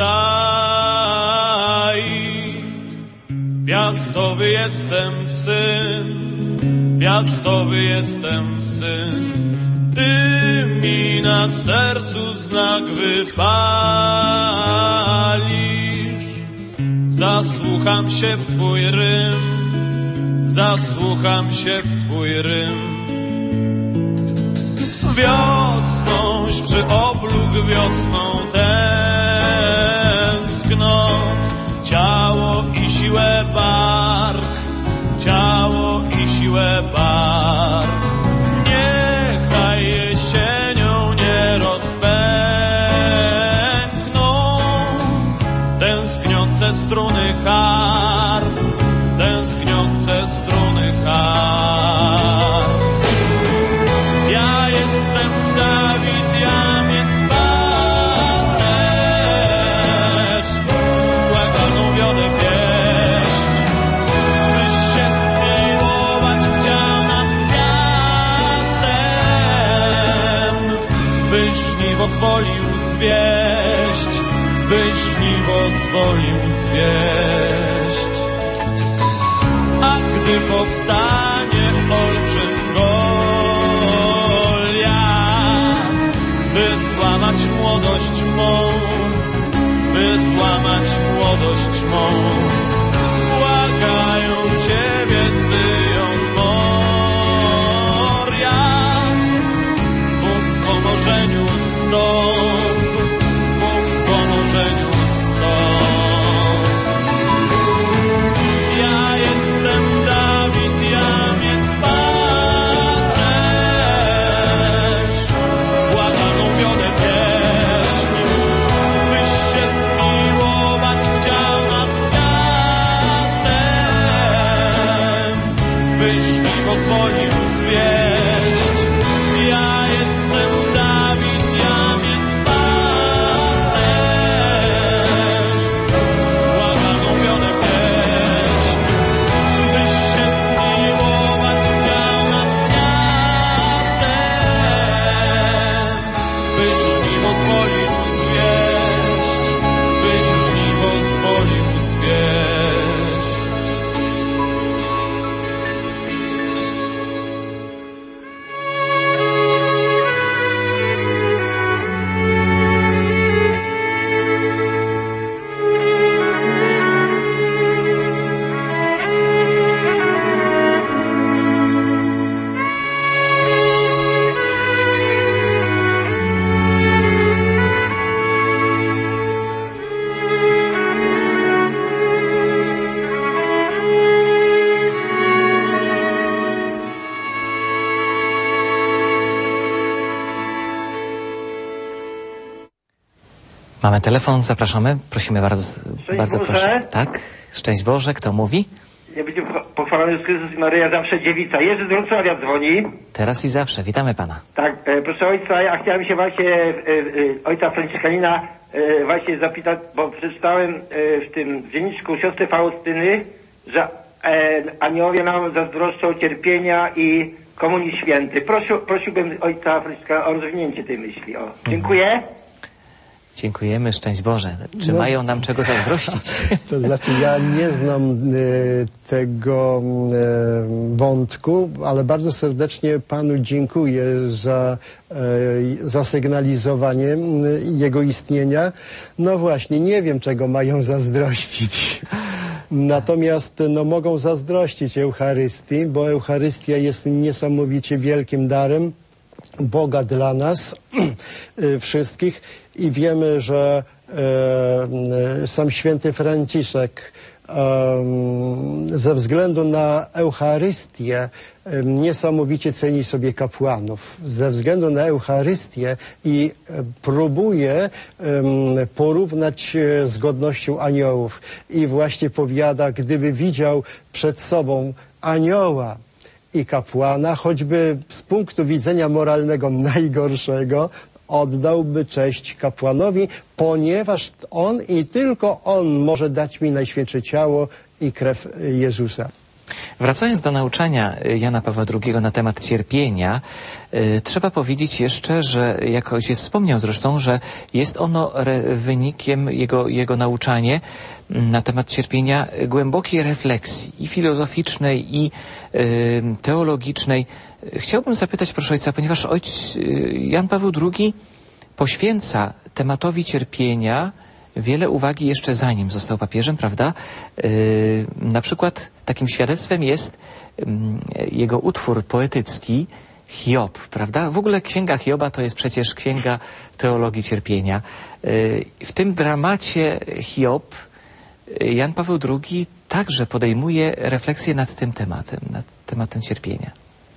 Izai, piastowy jestem syn, piastowy jestem syn. Ty mi na sercu znak wypalisz. Zasłucham się w Twój rym, zasłucham się w Twój rym. Wiosnąś przy oblug wiosną tęsknot, ciało i siłę bark, ciało i siłę bark. Niechaj jesienią nie rozpękną tęskniące struny harf, tęskniące struny harf. Ja jestem Dawid, jam jest pasterz, błaganą wiodę pieśń, byś się zmiłować chciał nad gniazdem, byś żniwo zwolił zwieść, byś żniwo zwolił zwieść. A gdy powstanie olbrzym Goliat, by złamać młodość mą, by złamać młodość mą, błagają Ciebie Syjon Moria, ku wspomożeniu stąd, ku wspomożeniu stąd. Ja jestem Dawid, jam jest pasterz, błaganą wiodę pieśń, byś się zmiłować chciał nad gniazdem, byś mi pozwolił zwieść. Ja jestem Dawid, jam jest pasterz. Błagam ofiarę pieśń, byś się zmiłować chciał nad miastem, byś żniwo zwolił zwieść, byś żniwo zwolił zwieść. Mamy telefon, zapraszamy. Prosimy bardzo, Szczęść bardzo Boże. proszę. Tak, szczęść Boże, kto mówi? Ja będzie pochwalony Jezus Chrystus i Maryja, zawsze dziewica. Jerzy z Wrocławia dzwoni. Teraz i zawsze, witamy Pana. Tak, e, proszę ojca, ja chciałem się właśnie e, e, ojca Franciszkanina e, właśnie zapytać, bo przeczytałem e, w tym dzienniczku siostry Faustyny, że e, aniołowie nam zazdroszczą cierpienia i Komunii Świętej. Prosił, prosiłbym ojca Franciszka o rozwinięcie tej myśli. O, dziękuję. Dziękujemy, szczęść Boże. Czy No. mają nam czego zazdrościć? To znaczy, ja nie znam e, tego e, wątku, ale bardzo serdecznie Panu dziękuję za e, zasygnalizowanie m, jego istnienia. No właśnie, nie wiem, czego mają zazdrościć. Natomiast no, mogą zazdrościć Eucharystii, bo Eucharystia jest niesamowicie wielkim darem Boga dla nas wszystkich i wiemy, że e, sam święty Franciszek e, ze względu na Eucharystię e, niesamowicie ceni sobie kapłanów. Ze względu na Eucharystię i e, próbuje e, porównać e, z godnością aniołów. I właśnie powiada, gdyby widział przed sobą anioła i kapłana, choćby z punktu widzenia moralnego najgorszego, oddałby cześć kapłanowi, ponieważ on i tylko on może dać mi najświętsze ciało i krew Jezusa. Wracając do nauczania Jana Pawła drugiego na temat cierpienia, y, trzeba powiedzieć jeszcze, że jak ojciec wspomniał zresztą, że jest ono re, wynikiem, jego, jego nauczanie na temat cierpienia głębokiej refleksji i filozoficznej, i y, teologicznej. Chciałbym zapytać, proszę ojca, ponieważ ojciec y, Jan Paweł drugi poświęca tematowi cierpienia wiele uwagi jeszcze zanim został papieżem, prawda? Yy, na przykład takim świadectwem jest yy, jego utwór poetycki Hiob, prawda? W ogóle księga Hioba to jest przecież księga teologii cierpienia. Yy, w tym dramacie Hiob Jan Paweł drugi także podejmuje refleksję nad tym tematem, nad tematem cierpienia.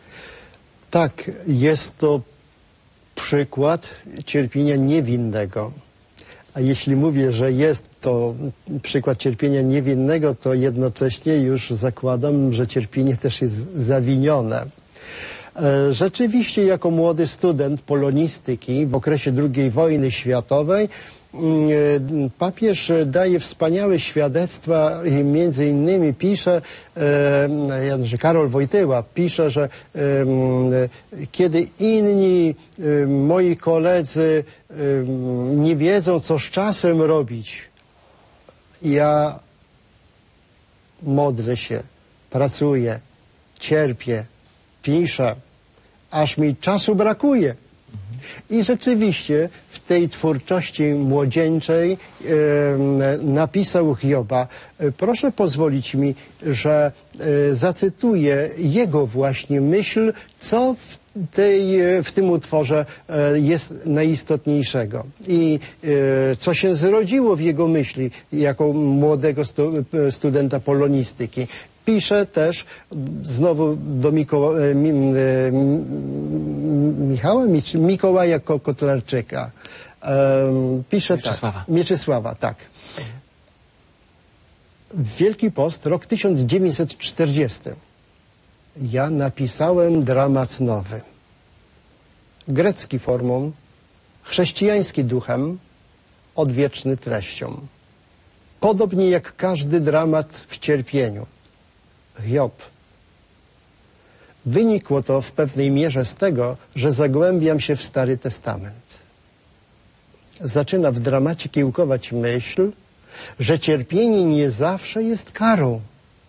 Tak, jest to przykład cierpienia niewinnego. A jeśli mówię, że jest to przykład cierpienia niewinnego, to jednocześnie już zakładam, że cierpienie też jest zawinione. Rzeczywiście jako młody student polonistyki w okresie drugiej wojny światowej papież daje wspaniałe świadectwa i między innymi pisze, że Karol Wojtyła pisze, że kiedy inni moi koledzy nie wiedzą, co z czasem robić, ja modlę się, pracuję, cierpię, piszę, aż mi czasu brakuje. I rzeczywiście w tej twórczości młodzieńczej e, napisał Hioba. Proszę pozwolić mi, że e, zacytuję jego właśnie myśl, co w, tej, w tym utworze e, jest najistotniejszego i e, co się zrodziło w jego myśli jako młodego stu, studenta polonistyki. Pisze też znowu do Mikoła, mi, Michała, Mikołaja Kotlarczyka. Pisze Mieczysława. Tak, Mieczysława, tak. Wielki Post, rok tysiąc dziewięćset czterdziesty. ja napisałem dramat nowy. Grecki formą, chrześcijański duchem, odwieczny treścią. Podobnie jak każdy dramat w cierpieniu. Hiob. Wynikło to w pewnej mierze z tego, że zagłębiam się w Stary Testament. Zaczyna w dramacie kiełkować myśl, że cierpienie nie zawsze jest karą.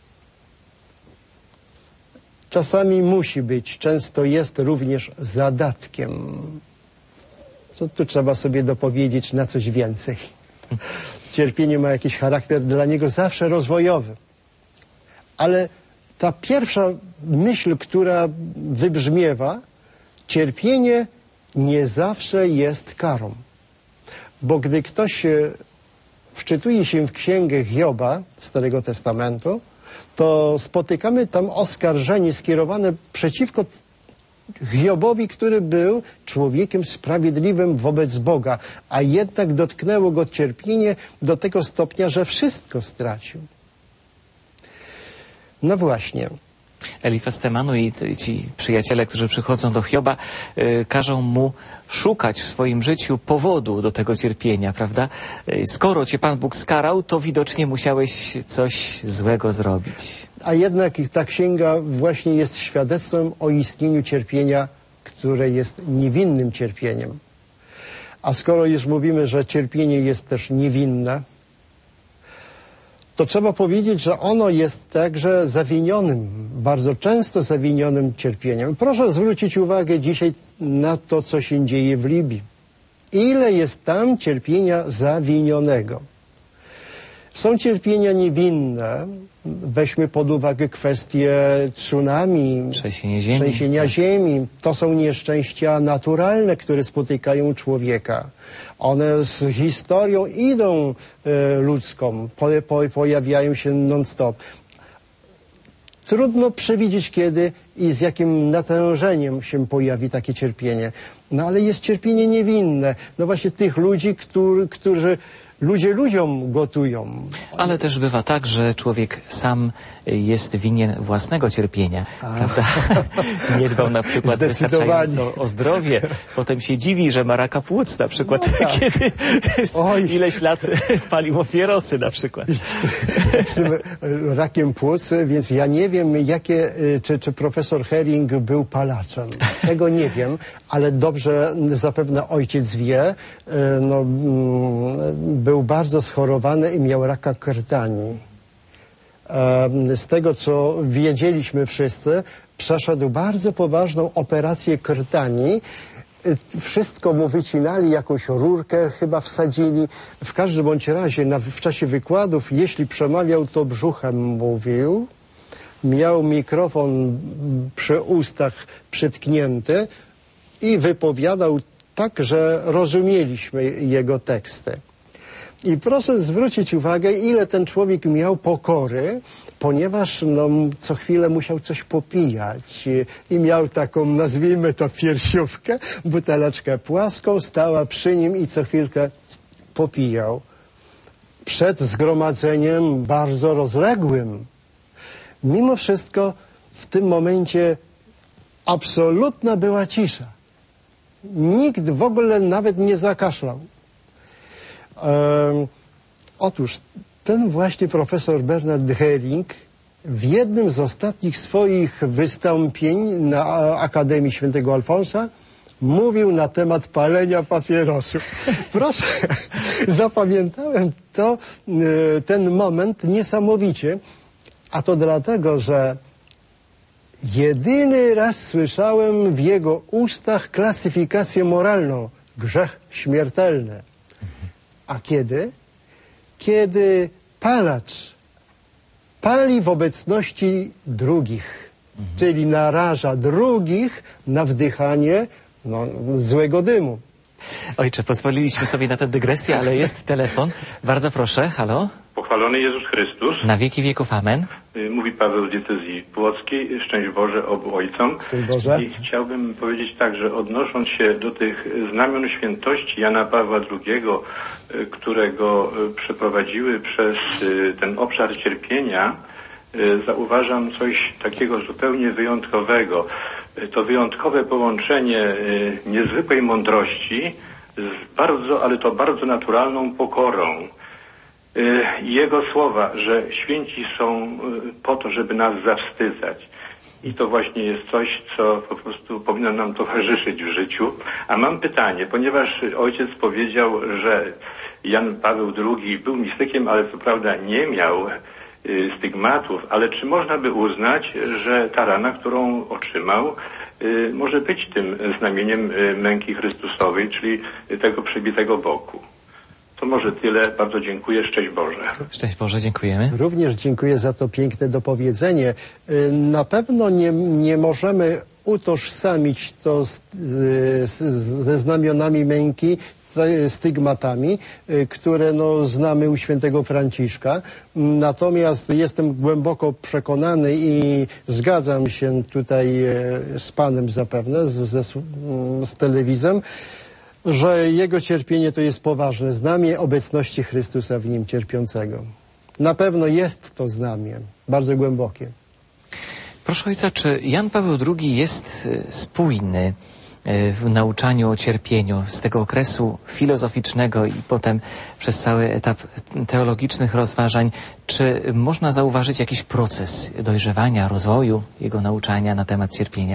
Czasami musi być, często jest również zadatkiem. Co tu trzeba sobie dopowiedzieć na coś więcej? Cierpienie ma jakiś charakter dla niego zawsze rozwojowy. Ale ta pierwsza myśl, która wybrzmiewa, cierpienie nie zawsze jest karą. Bo gdy ktoś wczytuje się w księgę Hioba Starego Testamentu, to spotykamy tam oskarżenie skierowane przeciwko Hiobowi, który był człowiekiem sprawiedliwym wobec Boga, a jednak dotknęło go cierpienie do tego stopnia, że wszystko stracił. No właśnie. Elifas Temanu i ci przyjaciele, którzy przychodzą do Hioba, y, każą mu szukać w swoim życiu powodu do tego cierpienia, prawda? Y, skoro cię Pan Bóg skarał, to widocznie musiałeś coś złego zrobić. A jednak ta księga właśnie jest świadectwem o istnieniu cierpienia, które jest niewinnym cierpieniem. A skoro już mówimy, że cierpienie jest też niewinne, to trzeba powiedzieć, że ono jest także zawinionym, bardzo często zawinionym cierpieniem. Proszę zwrócić uwagę dzisiaj na to, co się dzieje w Libii. Ile jest tam cierpienia zawinionego. Są cierpienia niewinne. Weźmy pod uwagę kwestię tsunami, trzęsienia ziemi. trzęsienia ziemi. To są nieszczęścia naturalne, które spotykają człowieka. One z historią idą e, ludzką, po, po, pojawiają się non-stop. Trudno przewidzieć, kiedy i z jakim natężeniem się pojawi takie cierpienie. No ale jest cierpienie niewinne. No właśnie tych ludzi, który, którzy ludzie ludziom gotują. Ale też bywa tak, że człowiek sam jest winien własnego cierpienia, A. prawda? Nie dbał na przykład wystarczająco o zdrowie. Potem się dziwi, że ma raka płuc na przykład, No tak. kiedy Oj. ileś lat palił papierosy na przykład. Z tym rakiem płuc, więc ja nie wiem, jakie, czy, czy profesor Hering był palaczem. Tego nie wiem, ale dobrze zapewne ojciec wie. No, był bardzo schorowany i miał raka krtani. Z tego, co wiedzieliśmy wszyscy, przeszedł bardzo poważną operację krtani. Wszystko mu wycinali, jakąś rurkę chyba wsadzili. W każdym bądź razie na, w czasie wykładów, jeśli przemawiał, to brzuchem mówił. Miał mikrofon przy ustach przytknięty i wypowiadał tak, że rozumieliśmy jego teksty. I proszę zwrócić uwagę, ile ten człowiek miał pokory, ponieważ no, co chwilę musiał coś popijać. I miał taką, nazwijmy to, piersiówkę, buteleczkę płaską, stała przy nim i co chwilkę popijał. Przed zgromadzeniem bardzo rozległym. Mimo wszystko w tym momencie absolutna była cisza. Nikt w ogóle nawet nie zakaszlał. Um, otóż ten właśnie profesor Bernard Hering w jednym z ostatnich swoich wystąpień na Akademii Świętego Alfonsa mówił na temat palenia papierosów. Proszę, zapamiętałem to, ten moment niesamowicie, a to dlatego, że jedyny raz słyszałem w jego ustach klasyfikację moralną. Grzech śmiertelny. A kiedy? Kiedy palacz pali w obecności drugich, mhm. czyli naraża drugich na wdychanie no, złego dymu. Ojcze, pozwoliliśmy sobie na tę dygresję, ale jest telefon. Bardzo proszę, halo? Pochwalony Jezus Chrystus. Na wieki wieków, amen. Mówi Paweł z diecezji płockiej. Szczęść Boże obu ojcom. Boże. I chciałbym powiedzieć tak, że odnosząc się do tych znamion świętości Jana Pawła drugiego, którego przeprowadziły przez ten obszar cierpienia, zauważam coś takiego zupełnie wyjątkowego. To wyjątkowe połączenie niezwykłej mądrości z bardzo, ale to bardzo naturalną pokorą. Jego słowa, że święci są po to, żeby nas zawstydzać. I to właśnie jest coś, co po prostu powinno nam towarzyszyć w życiu. A mam pytanie, ponieważ ojciec powiedział, że Jan Paweł drugi był mistykiem, ale co prawda nie miał y, stygmatów, ale czy można by uznać, że ta rana, którą otrzymał, y, może być tym znamieniem y, męki Chrystusowej, czyli tego przebitego boku? To może tyle. Bardzo dziękuję. Szczęść Boże. Szczęść Boże, dziękujemy. Również dziękuję za to piękne dopowiedzenie. Na pewno nie, nie możemy utożsamić to z, z, ze znamionami męki, stygmatami, które no, znamy u świętego Franciszka. Natomiast jestem głęboko przekonany i zgadzam się tutaj z Panem zapewne, z, z, z telewizem, że jego cierpienie to jest poważne znamię obecności Chrystusa w nim cierpiącego. Na pewno jest to znamię, bardzo głębokie. Proszę ojca, czy Jan Paweł drugi jest spójny w nauczaniu o cierpieniu z tego okresu filozoficznego i potem przez cały etap teologicznych rozważań? Czy można zauważyć jakiś proces dojrzewania, rozwoju jego nauczania na temat cierpienia?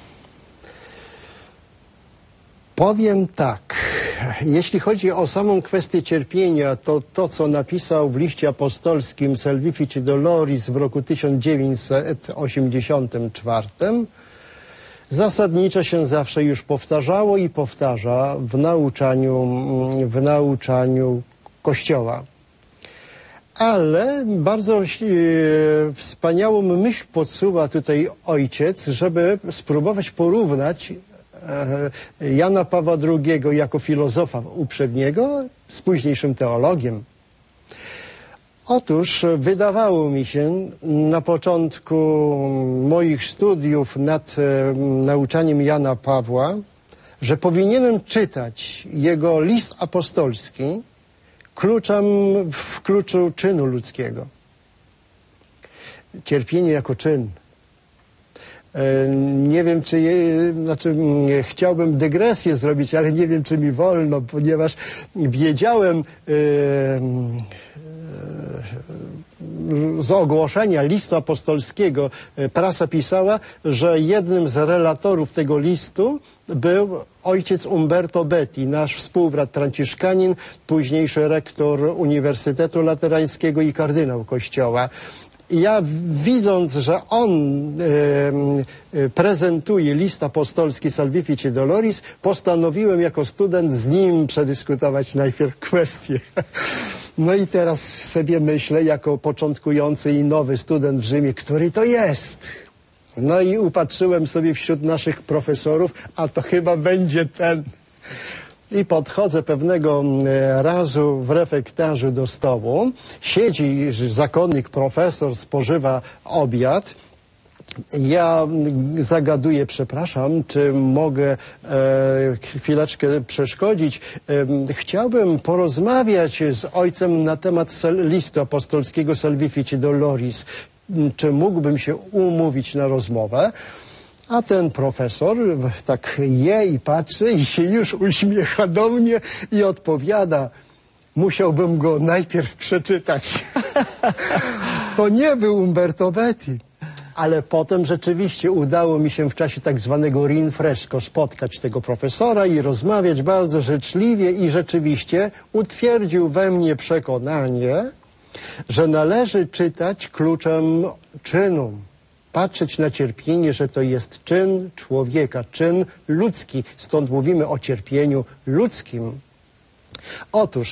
Powiem tak, jeśli chodzi o samą kwestię cierpienia, to to, co napisał w liście apostolskim Salvifici Doloris w roku tysiąc dziewięćset osiemdziesiątym czwartym, zasadniczo się zawsze już powtarzało i powtarza w nauczaniu, w nauczaniu Kościoła. Ale bardzo e, wspaniałą myśl podsuwa tutaj ojciec, żeby spróbować porównać Jana Pawła drugiego jako filozofa uprzedniego z późniejszym teologiem. Otóż wydawało mi się na początku moich studiów nad e, nauczaniem Jana Pawła, że powinienem czytać jego list apostolski kluczem, w kluczu czynu ludzkiego. Cierpienie jako czyn. Nie wiem, czy je, znaczy chciałbym dygresję zrobić, ale nie wiem, czy mi wolno, ponieważ wiedziałem e, e, z ogłoszenia listu apostolskiego, prasa pisała, że jednym z relatorów tego listu był ojciec Umberto Betti, nasz współbrat franciszkanin, późniejszy rektor Uniwersytetu Laterańskiego i kardynał Kościoła. I ja widząc, że on e, e, prezentuje list apostolski Salvifici Doloris, postanowiłem jako student z nim przedyskutować najpierw kwestię. No i teraz sobie myślę, jako początkujący i nowy student w Rzymie, który to jest. No i upatrzyłem sobie wśród naszych profesorów, a to chyba będzie ten. I podchodzę pewnego razu w refektarzu do stołu. Siedzi zakonnik, profesor, spożywa obiad. Ja zagaduję, przepraszam, czy mogę e, chwileczkę przeszkodzić. E, chciałbym porozmawiać z ojcem na temat listu apostolskiego Salvifici Doloris. Czy mógłbym się umówić na rozmowę? A ten profesor tak je i patrzy i się już uśmiecha do mnie i odpowiada: musiałbym go najpierw przeczytać. To nie był Umberto Betti, ale potem rzeczywiście udało mi się w czasie tak zwanego rinfresco spotkać tego profesora i rozmawiać bardzo życzliwie i rzeczywiście utwierdził we mnie przekonanie, że należy czytać kluczem czynu. Patrzeć na cierpienie, że to jest czyn człowieka, czyn ludzki. Stąd mówimy o cierpieniu ludzkim. Otóż,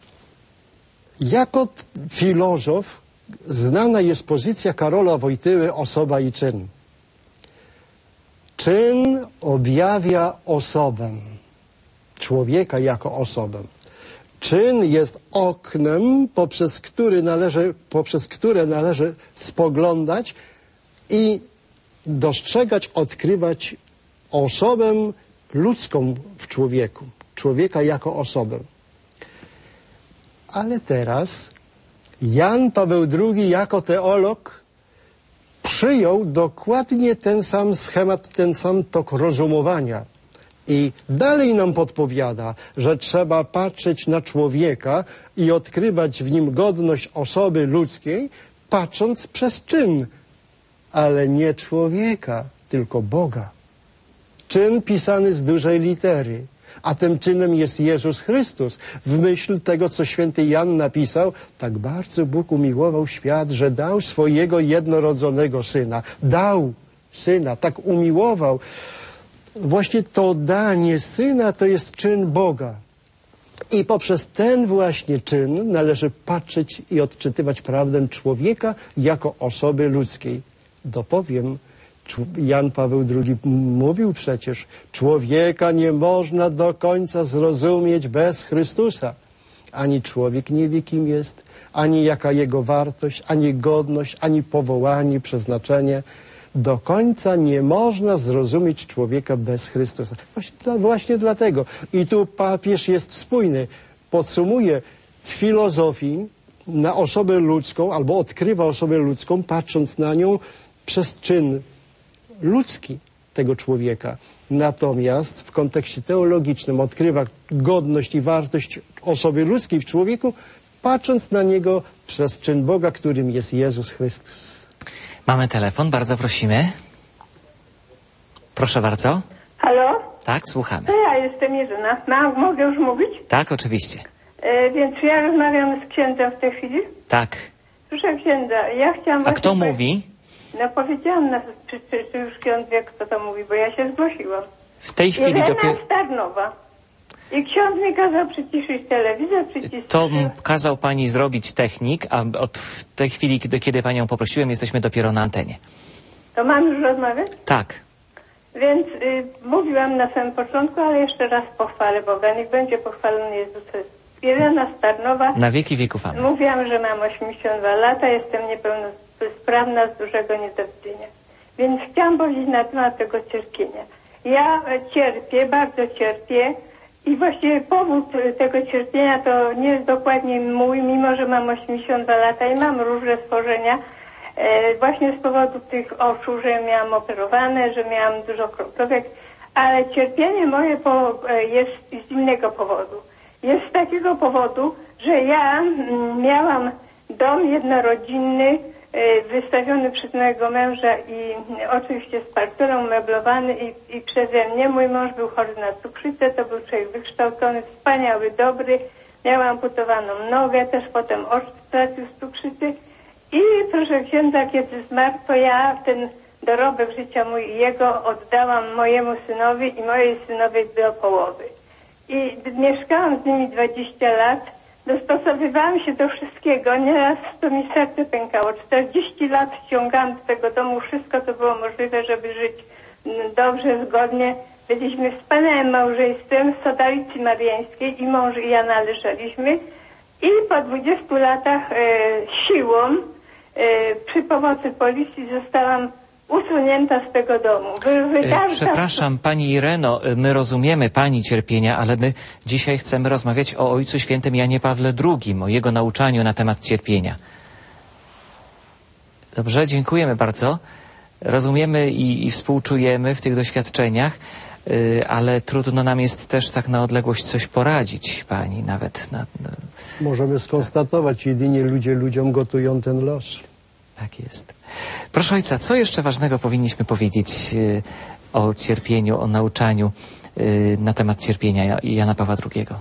jako filozof znana jest pozycja Karola Wojtyły osoba i czyn. Czyn objawia osobę, człowieka jako osobę. Czyn jest oknem, poprzez, który należy, poprzez które należy spoglądać i dostrzegać, odkrywać osobę ludzką w człowieku, człowieka jako osobę. Ale teraz Jan Paweł drugi jako teolog przyjął dokładnie ten sam schemat, ten sam tok rozumowania. I dalej nam podpowiada, że trzeba patrzeć na człowieka i odkrywać w nim godność osoby ludzkiej, patrząc przez czyn, ale nie człowieka, tylko Boga. Czyn pisany z dużej litery, a tym czynem jest Jezus Chrystus. W myśl tego, co święty Jan napisał, tak bardzo Bóg umiłował świat, że dał swojego jednorodzonego Syna. Dał Syna, tak umiłował. Właśnie to danie Syna to jest czyn Boga. I poprzez ten właśnie czyn należy patrzeć i odczytywać prawdę człowieka jako osoby ludzkiej. Dopowiem, Jan Paweł drugi mówił przecież, człowieka nie można do końca zrozumieć bez Chrystusa. Ani człowiek nie wie, kim jest, ani jaka jego wartość, ani godność, ani powołanie, przeznaczenie. Do końca nie można zrozumieć człowieka bez Chrystusa. Właśnie, dla, właśnie dlatego. I tu papież jest spójny. Podsumuje w filozofii na osobę ludzką, albo odkrywa osobę ludzką, patrząc na nią przez czyn ludzki tego człowieka. Natomiast w kontekście teologicznym odkrywa godność i wartość osoby ludzkiej w człowieku, patrząc na niego przez czyn Boga, którym jest Jezus Chrystus. Mamy telefon, bardzo prosimy. Proszę bardzo. Halo? Tak, słuchamy. To ja jestem Jerzyna. Ma, mogę już mówić? Tak, oczywiście. E, więc ja rozmawiam z księdzem w tej chwili? Tak. Proszę księdza, ja chciałam... A kto właśnie... mówi? No powiedziałam, na, czy, czy, czy już ksiądz wie, kto to mówi, bo ja się zgłosiłam. W tej chwili Irena dopiero... Starnowa. I ksiądz mi kazał przyciszyć telewizor, przyciszyć... To m- kazał pani zrobić technik, a od w tej chwili, kiedy, kiedy panią poprosiłem, jesteśmy dopiero na antenie. To mam już rozmawiać? Tak. Więc y, mówiłam na samym początku, ale jeszcze raz pochwalę Boga. Niech będzie pochwalony Jezus Chrystus. Irena Starnowa. Na wieki wieków amen. Mówiłam, że mam osiemdziesiąt dwa lata, jestem niepełnosprawna z dużego niedowidzenia. Więc chciałam powiedzieć na temat tego cierpienia. Ja cierpię, bardzo cierpię i właściwie powód tego cierpienia to nie jest dokładnie mój, mimo że mam osiemdziesiąt dwa lata i mam różne schorzenia. E, właśnie z powodu tych oczu, że miałam operowane, że miałam dużo kroplówek, ale cierpienie moje po, e, jest z innego powodu. Jest z takiego powodu, że ja m, miałam dom jednorodzinny e, wystawiony przez mojego męża i e, oczywiście z parcelą meblowany i, i przeze mnie. Mój mąż był chory na cukrzycę, to był człowiek wykształcony, wspaniały, dobry. Miałam amputowaną nogę, też potem oczy stracił z cukrzycy. I proszę księdza, kiedy zmarł, to ja ten dorobek życia mój i jego oddałam mojemu synowi i mojej synowej do połowy. I mieszkałam z nimi dwadzieścia lat, dostosowywałam się do wszystkiego, nieraz to mi serce pękało. czterdzieści lat ściągałam do tego domu wszystko, co było możliwe, żeby żyć dobrze, zgodnie. Byliśmy wspaniałym małżeństwem w Sodalicy Mariańskiej i mąż i ja należeliśmy. I po dwudziestu latach e, siłą e, przy pomocy policji zostałam usunięta z tego domu. Wy, E, przepraszam, pani Ireno, my rozumiemy pani cierpienia, ale my dzisiaj chcemy rozmawiać o Ojcu Świętym Janie Pawle drugim, o jego nauczaniu na temat cierpienia. Dobrze, dziękujemy bardzo. Rozumiemy i, i współczujemy w tych doświadczeniach, y, ale trudno nam jest też tak na odległość coś poradzić pani nawet. Na, na... Możemy skonstatować, jedynie ludzie ludziom gotują ten los. Tak jest. Proszę ojca, co jeszcze ważnego powinniśmy powiedzieć y, o cierpieniu, o nauczaniu y, na temat cierpienia Jana Pawła drugiego?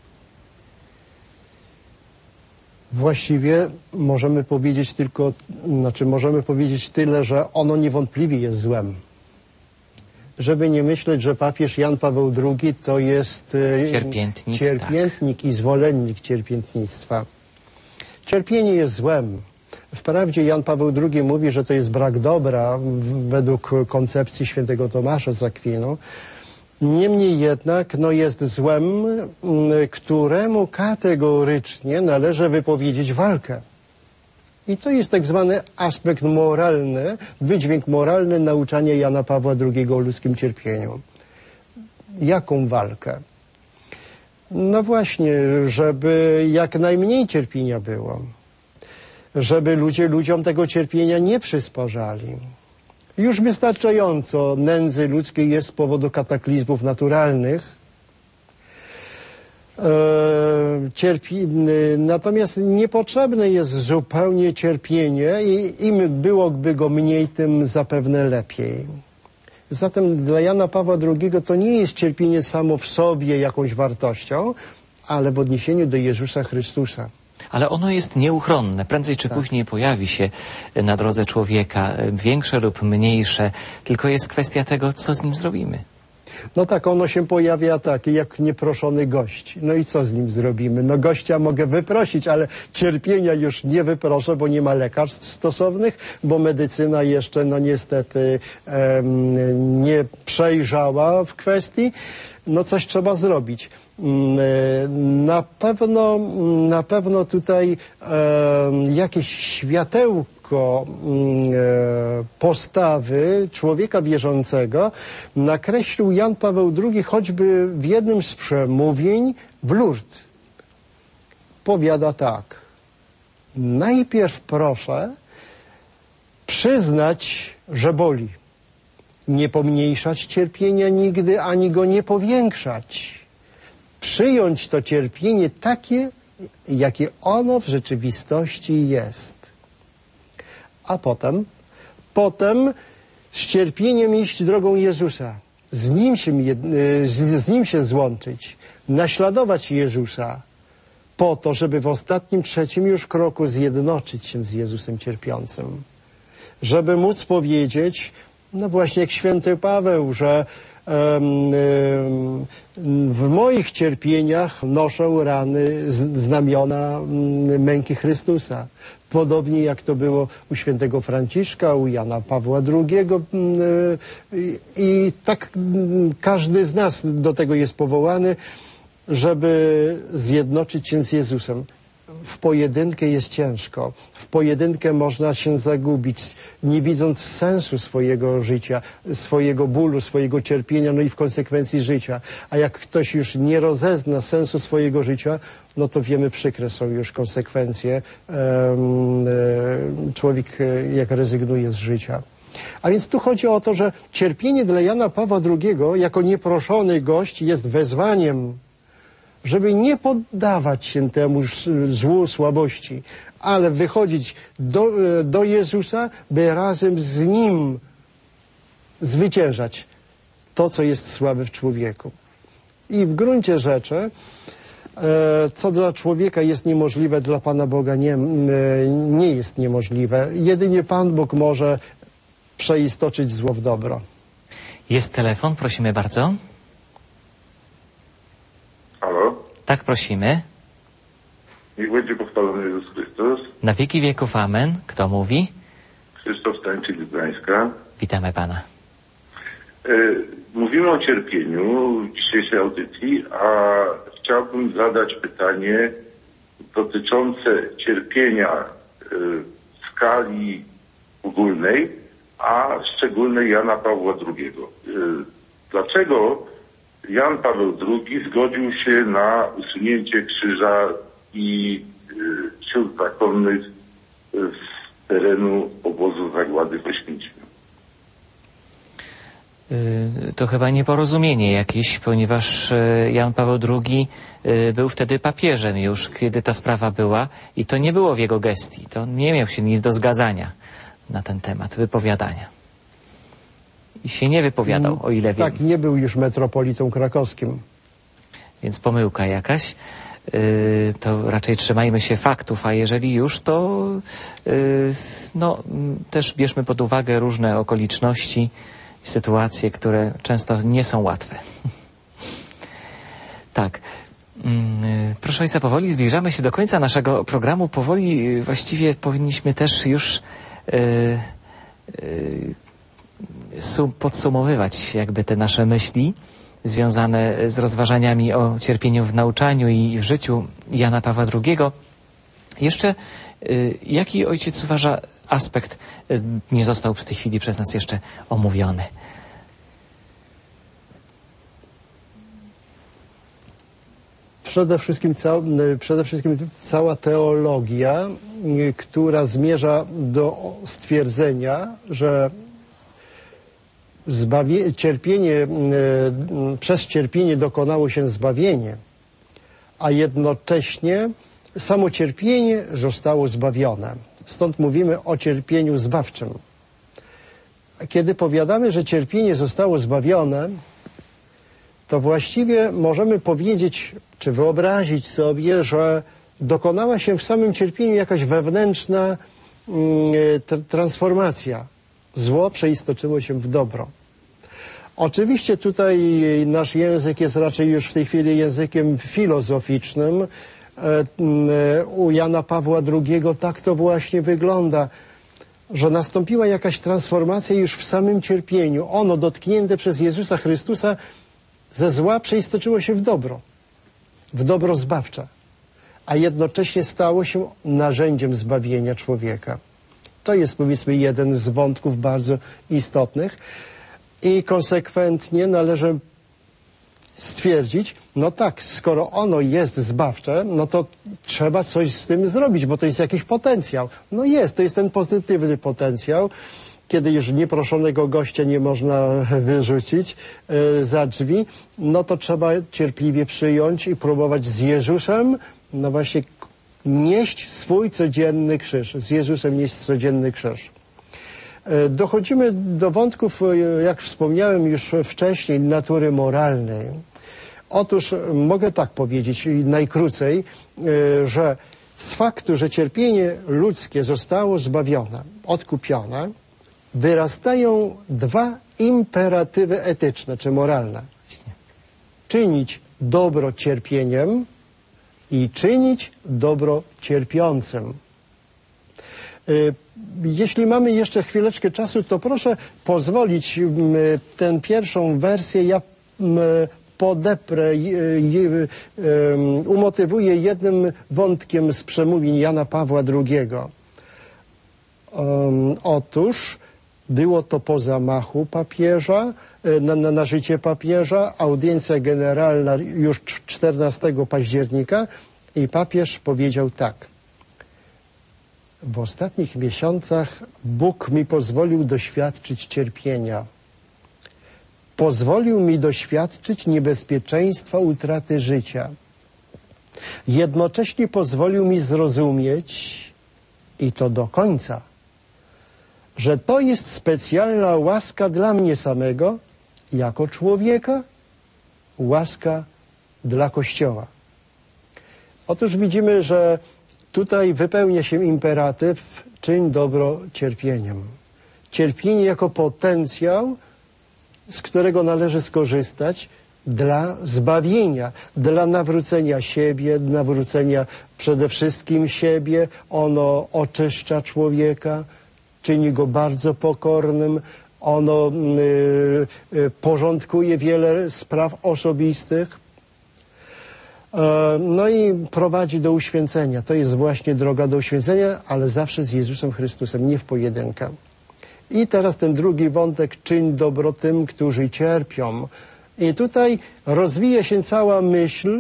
Właściwie możemy powiedzieć tylko, znaczy możemy powiedzieć tyle, że ono niewątpliwie jest złem. Żeby nie myśleć, że papież Jan Paweł drugi to jest cierpiętnik, cierpiętnik tak. i zwolennik cierpiętnictwa. Cierpienie jest złem. Wprawdzie Jan Paweł drugi mówi, że to jest brak dobra według koncepcji świętego Tomasza z Akwinu. Niemniej jednak no jest złem, któremu kategorycznie należy wypowiedzieć walkę. I to jest tak zwany aspekt moralny, wydźwięk moralny nauczania Jana Pawła drugiego o ludzkim cierpieniu. Jaką walkę? No właśnie, żeby jak najmniej cierpienia było. żeby ludzie ludziom tego cierpienia nie przysporzali. Już wystarczająco nędzy ludzkiej jest z powodu kataklizmów naturalnych. E, cierpi, natomiast niepotrzebne jest zupełnie cierpienie i im byłoby go mniej, tym zapewne lepiej. Zatem dla Jana Pawła drugiego to nie jest cierpienie samo w sobie jakąś wartością, ale w odniesieniu do Jezusa Chrystusa. Ale ono jest nieuchronne. Prędzej czy Tak. później pojawi się na drodze człowieka, większe lub mniejsze. Tylko jest kwestia tego, co z nim zrobimy. No tak, ono się pojawia tak, jak nieproszony gość. No i co z nim zrobimy? No gościa mogę wyprosić, ale cierpienia już nie wyproszę, bo nie ma lekarstw stosownych, bo medycyna jeszcze, no niestety, em, nie przejrzała w kwestii. No coś trzeba zrobić. Na pewno, na pewno tutaj e, jakieś światełko e, postawy człowieka wierzącego nakreślił Jan Paweł drugi choćby w jednym z przemówień w Lourdes. Powiada tak: najpierw proszę przyznać, że boli, nie pomniejszać cierpienia nigdy, ani go nie powiększać. Przyjąć to cierpienie takie, jakie ono w rzeczywistości jest. A potem, potem z cierpieniem iść drogą Jezusa, z Nim się, z, z Nim się złączyć, naśladować Jezusa, po to, żeby w ostatnim, trzecim już kroku zjednoczyć się z Jezusem cierpiącym. Żeby móc powiedzieć, no właśnie jak święty Paweł, że w moich cierpieniach noszę rany, znamiona męki Chrystusa. Podobnie jak to było u świętego Franciszka, u Jana Pawła drugiego. I tak każdy z nas do tego jest powołany, żeby zjednoczyć się z Jezusem. W pojedynkę jest ciężko. W pojedynkę można się zagubić, nie widząc sensu swojego życia, swojego bólu, swojego cierpienia, no i w konsekwencji życia. A jak ktoś już nie rozezna sensu swojego życia, no to wiemy, przykre są już konsekwencje. Człowiek jak rezygnuje z życia. A więc tu chodzi o to, że cierpienie dla Jana Pawła drugiego jako nieproszony gość jest wezwaniem, żeby nie poddawać się temu złu słabości, ale wychodzić do, do Jezusa, by razem z Nim zwyciężać to, co jest słabe w człowieku. I w gruncie rzeczy, e, co dla człowieka jest niemożliwe, dla Pana Boga nie, e, nie jest niemożliwe. Jedynie Pan Bóg może przeistoczyć zło w dobro. Jest telefon, prosimy bardzo. Halo? Tak, prosimy. Niech będzie pochwalony Jezus Chrystus. Na wieki wieków amen. Kto mówi? Krzysztof Stańczyk z Gdańska. Witamy Pana. Y, mówimy o cierpieniu w dzisiejszej audycji, a chciałbym zadać pytanie dotyczące cierpienia y, w skali ogólnej, a szczególnej Jana Pawła drugiego. Y, dlaczego Jan Paweł drugi zgodził się na usunięcie krzyża i y, sił zakonnych z terenu obozu zagłady w Oświęcimiu? Y, to chyba nieporozumienie jakieś, ponieważ y, Jan Paweł drugi y, był wtedy papieżem już, kiedy ta sprawa była i to nie było w jego gestii. To nie miał się nic do zgadzania na ten temat, wypowiadania. I się nie wypowiadał, o ile wiem. Tak, nie był już metropolitą krakowskim. Więc pomyłka jakaś. Yy, to raczej trzymajmy się faktów, a jeżeli już, to yy, no, też bierzmy pod uwagę różne okoliczności i sytuacje, które często nie są łatwe. Tak. Yy, proszę Ojca, powoli zbliżamy się do końca naszego programu. Powoli yy, właściwie powinniśmy też już yy, yy, podsumowywać jakby te nasze myśli związane z rozważaniami o cierpieniu w nauczaniu i w życiu Jana Pawła drugiego. Jeszcze y, jaki ojciec uważa aspekt y, nie został w tej chwili przez nas jeszcze omówiony? przede wszystkim, cał, przede wszystkim cała teologia, która zmierza do stwierdzenia, że zbawie, cierpienie, przez cierpienie dokonało się zbawienie, a jednocześnie samo cierpienie zostało zbawione. Stąd mówimy o cierpieniu zbawczym. Kiedy powiadamy, że cierpienie zostało zbawione, to właściwie możemy powiedzieć, czy wyobrazić sobie, że dokonała się w samym cierpieniu jakaś wewnętrzna mm, transformacja. Zło przeistoczyło się w dobro. Oczywiście tutaj nasz język jest raczej już w tej chwili językiem filozoficznym. U Jana Pawła drugiego tak to właśnie wygląda, że nastąpiła jakaś transformacja już w samym cierpieniu. Ono dotknięte przez Jezusa Chrystusa ze zła przeistoczyło się w dobro, w dobro zbawcze, a jednocześnie stało się narzędziem zbawienia człowieka. To jest, powiedzmy, jeden z wątków bardzo istotnych i konsekwentnie należy stwierdzić, no tak, skoro ono jest zbawcze, no to trzeba coś z tym zrobić, bo to jest jakiś potencjał. No jest, to jest ten pozytywny potencjał, kiedy już nieproszonego gościa nie można wyrzucić y, za drzwi, no to trzeba cierpliwie przyjąć i próbować z Jezusem, no właśnie, nieść swój codzienny krzyż. Z Jezusem nieść codzienny krzyż. Y, dochodzimy do wątków, y, jak wspomniałem już wcześniej, natury moralnej. Otóż mogę tak powiedzieć najkrócej, y, że z faktu, że cierpienie ludzkie zostało zbawione, odkupione, wyrastają dwa imperatywy etyczne czy moralne. Czynić dobro cierpieniem i czynić dobro cierpiącym. Jeśli mamy jeszcze chwileczkę czasu, to proszę pozwolić tę pierwszą wersję ja podeprę, umotywuję jednym wątkiem z przemówień Jana Pawła drugiego. Otóż było to po zamachu papieża, na, na, na życie papieża, audiencja generalna już czternastego października i papież powiedział tak. W ostatnich miesiącach Bóg mi pozwolił doświadczyć cierpienia. Pozwolił mi doświadczyć niebezpieczeństwa utraty życia. Jednocześnie pozwolił mi zrozumieć, i to do końca, że to jest specjalna łaska dla mnie samego, jako człowieka, łaska dla Kościoła. Otóż widzimy, że tutaj wypełnia się imperatyw czyń dobro cierpieniem. Cierpienie jako potencjał, z którego należy skorzystać dla zbawienia, dla nawrócenia siebie, nawrócenia przede wszystkim siebie. Ono oczyszcza człowieka, czyni go bardzo pokornym, ono y, y, porządkuje wiele spraw osobistych, y, no i prowadzi do uświęcenia. To jest właśnie droga do uświęcenia, ale zawsze z Jezusem Chrystusem, nie w pojedynkę. I teraz ten drugi wątek, czyń dobro tym, którzy cierpią. I tutaj rozwija się cała myśl,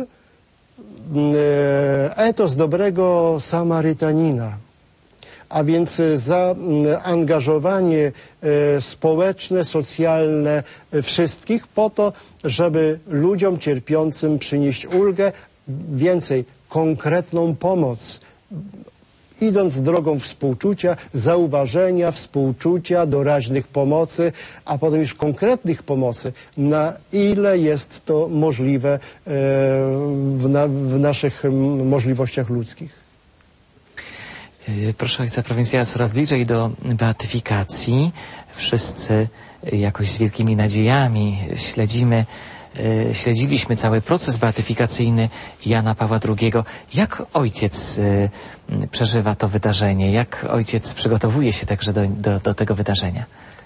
y, etos dobrego Samarytanina. A więc zaangażowanie społeczne, socjalne wszystkich po to, żeby ludziom cierpiącym przynieść ulgę, więcej, konkretną pomoc, idąc drogą współczucia, zauważenia, współczucia, doraźnych pomocy, a potem już konkretnych pomocy, na ile jest to możliwe w, na, w naszych możliwościach ludzkich. Proszę ojca prowincjała, coraz bliżej do beatyfikacji. Wszyscy jakoś z wielkimi nadziejami śledzimy, śledziliśmy cały proces beatyfikacyjny Jana Pawła drugiego. Jak ojciec przeżywa to wydarzenie? Jak ojciec przygotowuje się także do, do, do tego wydarzenia?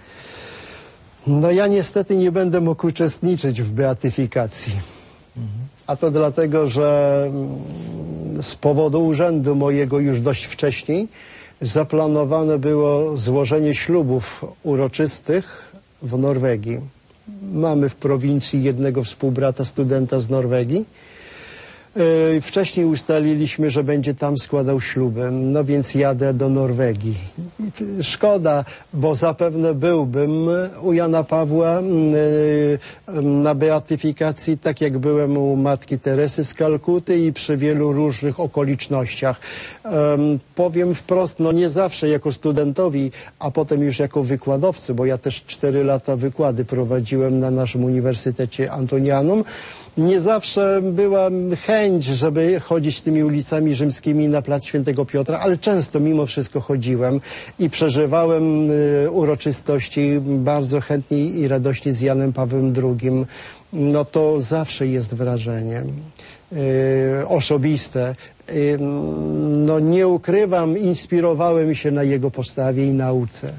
No ja niestety nie będę mógł uczestniczyć w beatyfikacji. Mhm. A to dlatego, że z powodu urzędu mojego już dość wcześniej zaplanowane było złożenie ślubów uroczystych w Norwegii. Mamy w prowincji jednego współbrata, studenta z Norwegii. Yy, Wcześniej ustaliliśmy, że będzie tam składał śluby, no więc jadę do Norwegii. Szkoda, bo zapewne byłbym u Jana Pawła yy, na beatyfikacji, tak jak byłem u matki Teresy z Kalkuty i przy wielu różnych okolicznościach. Yy, powiem wprost, no nie zawsze jako studentowi, a potem już jako wykładowcy, bo ja też cztery lata wykłady prowadziłem na naszym Uniwersytecie Antonianum. Nie zawsze była chęć, żeby chodzić tymi ulicami rzymskimi na plac Świętego Piotra, ale często mimo wszystko chodziłem i przeżywałem y, uroczystości bardzo chętnie i radośnie z Janem Pawłem drugim. No to zawsze jest wrażenie y, osobiste. Y, no nie ukrywam, inspirowałem się na jego postawie i nauce.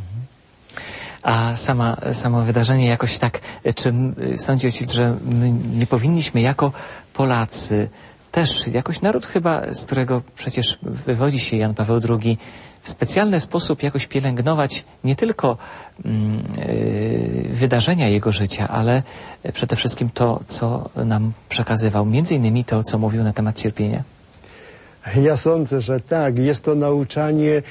A sama, samo wydarzenie jakoś tak, czy sądzi ojciec, że my nie powinniśmy jako Polacy, też jakoś naród chyba, z którego przecież wywodzi się Jan Paweł drugi, w specjalny sposób jakoś pielęgnować nie tylko mm, yy, wydarzenia jego życia, ale przede wszystkim to, co nam przekazywał, między innymi to, co mówił na temat cierpienia? Ja sądzę, że tak. Jest to nauczanie e,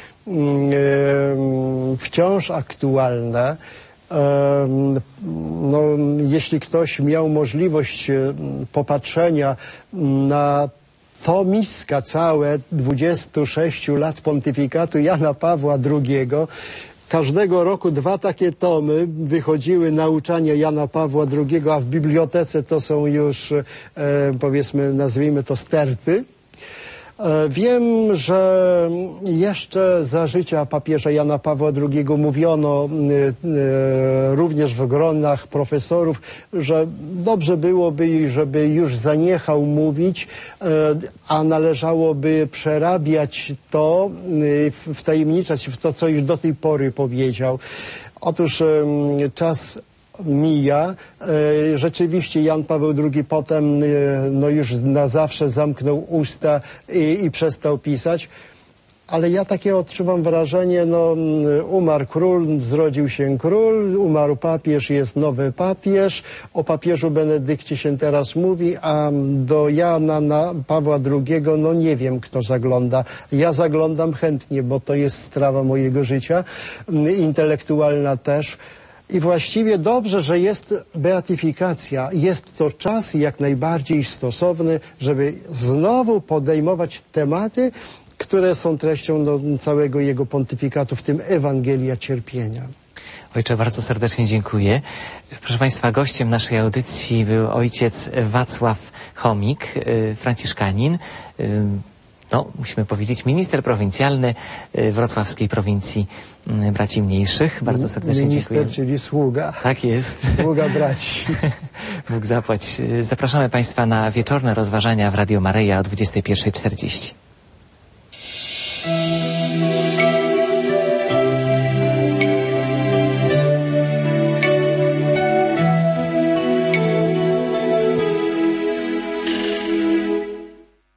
wciąż aktualne. E, no, jeśli ktoś miał możliwość popatrzenia na to miska całe dwudziestu sześciu lat pontyfikatu Jana Pawła drugiego, każdego roku dwa takie tomy wychodziły, nauczania Jana Pawła drugiego, a w bibliotece to są już, e, powiedzmy, nazwijmy to sterty. Wiem, że jeszcze za życia papieża Jana Pawła drugiego mówiono również w gronach profesorów, że dobrze byłoby, żeby już zaniechał mówić, a należałoby przerabiać to, wtajemniczać w to, co już do tej pory powiedział. Otóż czas mija. E, rzeczywiście Jan Paweł drugi potem e, no już na zawsze zamknął usta i, i przestał pisać. Ale ja takie odczuwam wrażenie, no umarł król, zrodził się król, umarł papież, jest nowy papież. O papieżu Benedykcie się teraz mówi, a do Jana na Pawła drugiego, no nie wiem, kto zagląda. Ja zaglądam chętnie, bo to jest sprawa mojego życia, intelektualna też. I właściwie dobrze, że jest beatyfikacja. Jest to czas jak najbardziej stosowny, żeby znowu podejmować tematy, które są treścią no, całego jego pontyfikatu, w tym Ewangelia cierpienia. Ojcze, bardzo serdecznie dziękuję. Proszę Państwa, gościem naszej audycji był ojciec Wacław Chomik, franciszkanin. No, musimy powiedzieć, minister prowincjalny wrocławskiej prowincji Braci Mniejszych. Bardzo serdecznie minister, dziękuję. Minister, czyli sługa. Tak jest. Sługa braci. Bóg zapłać. Zapraszamy Państwa na wieczorne rozważania w Radio Maryja o dwudziestej pierwszej czterdzieści.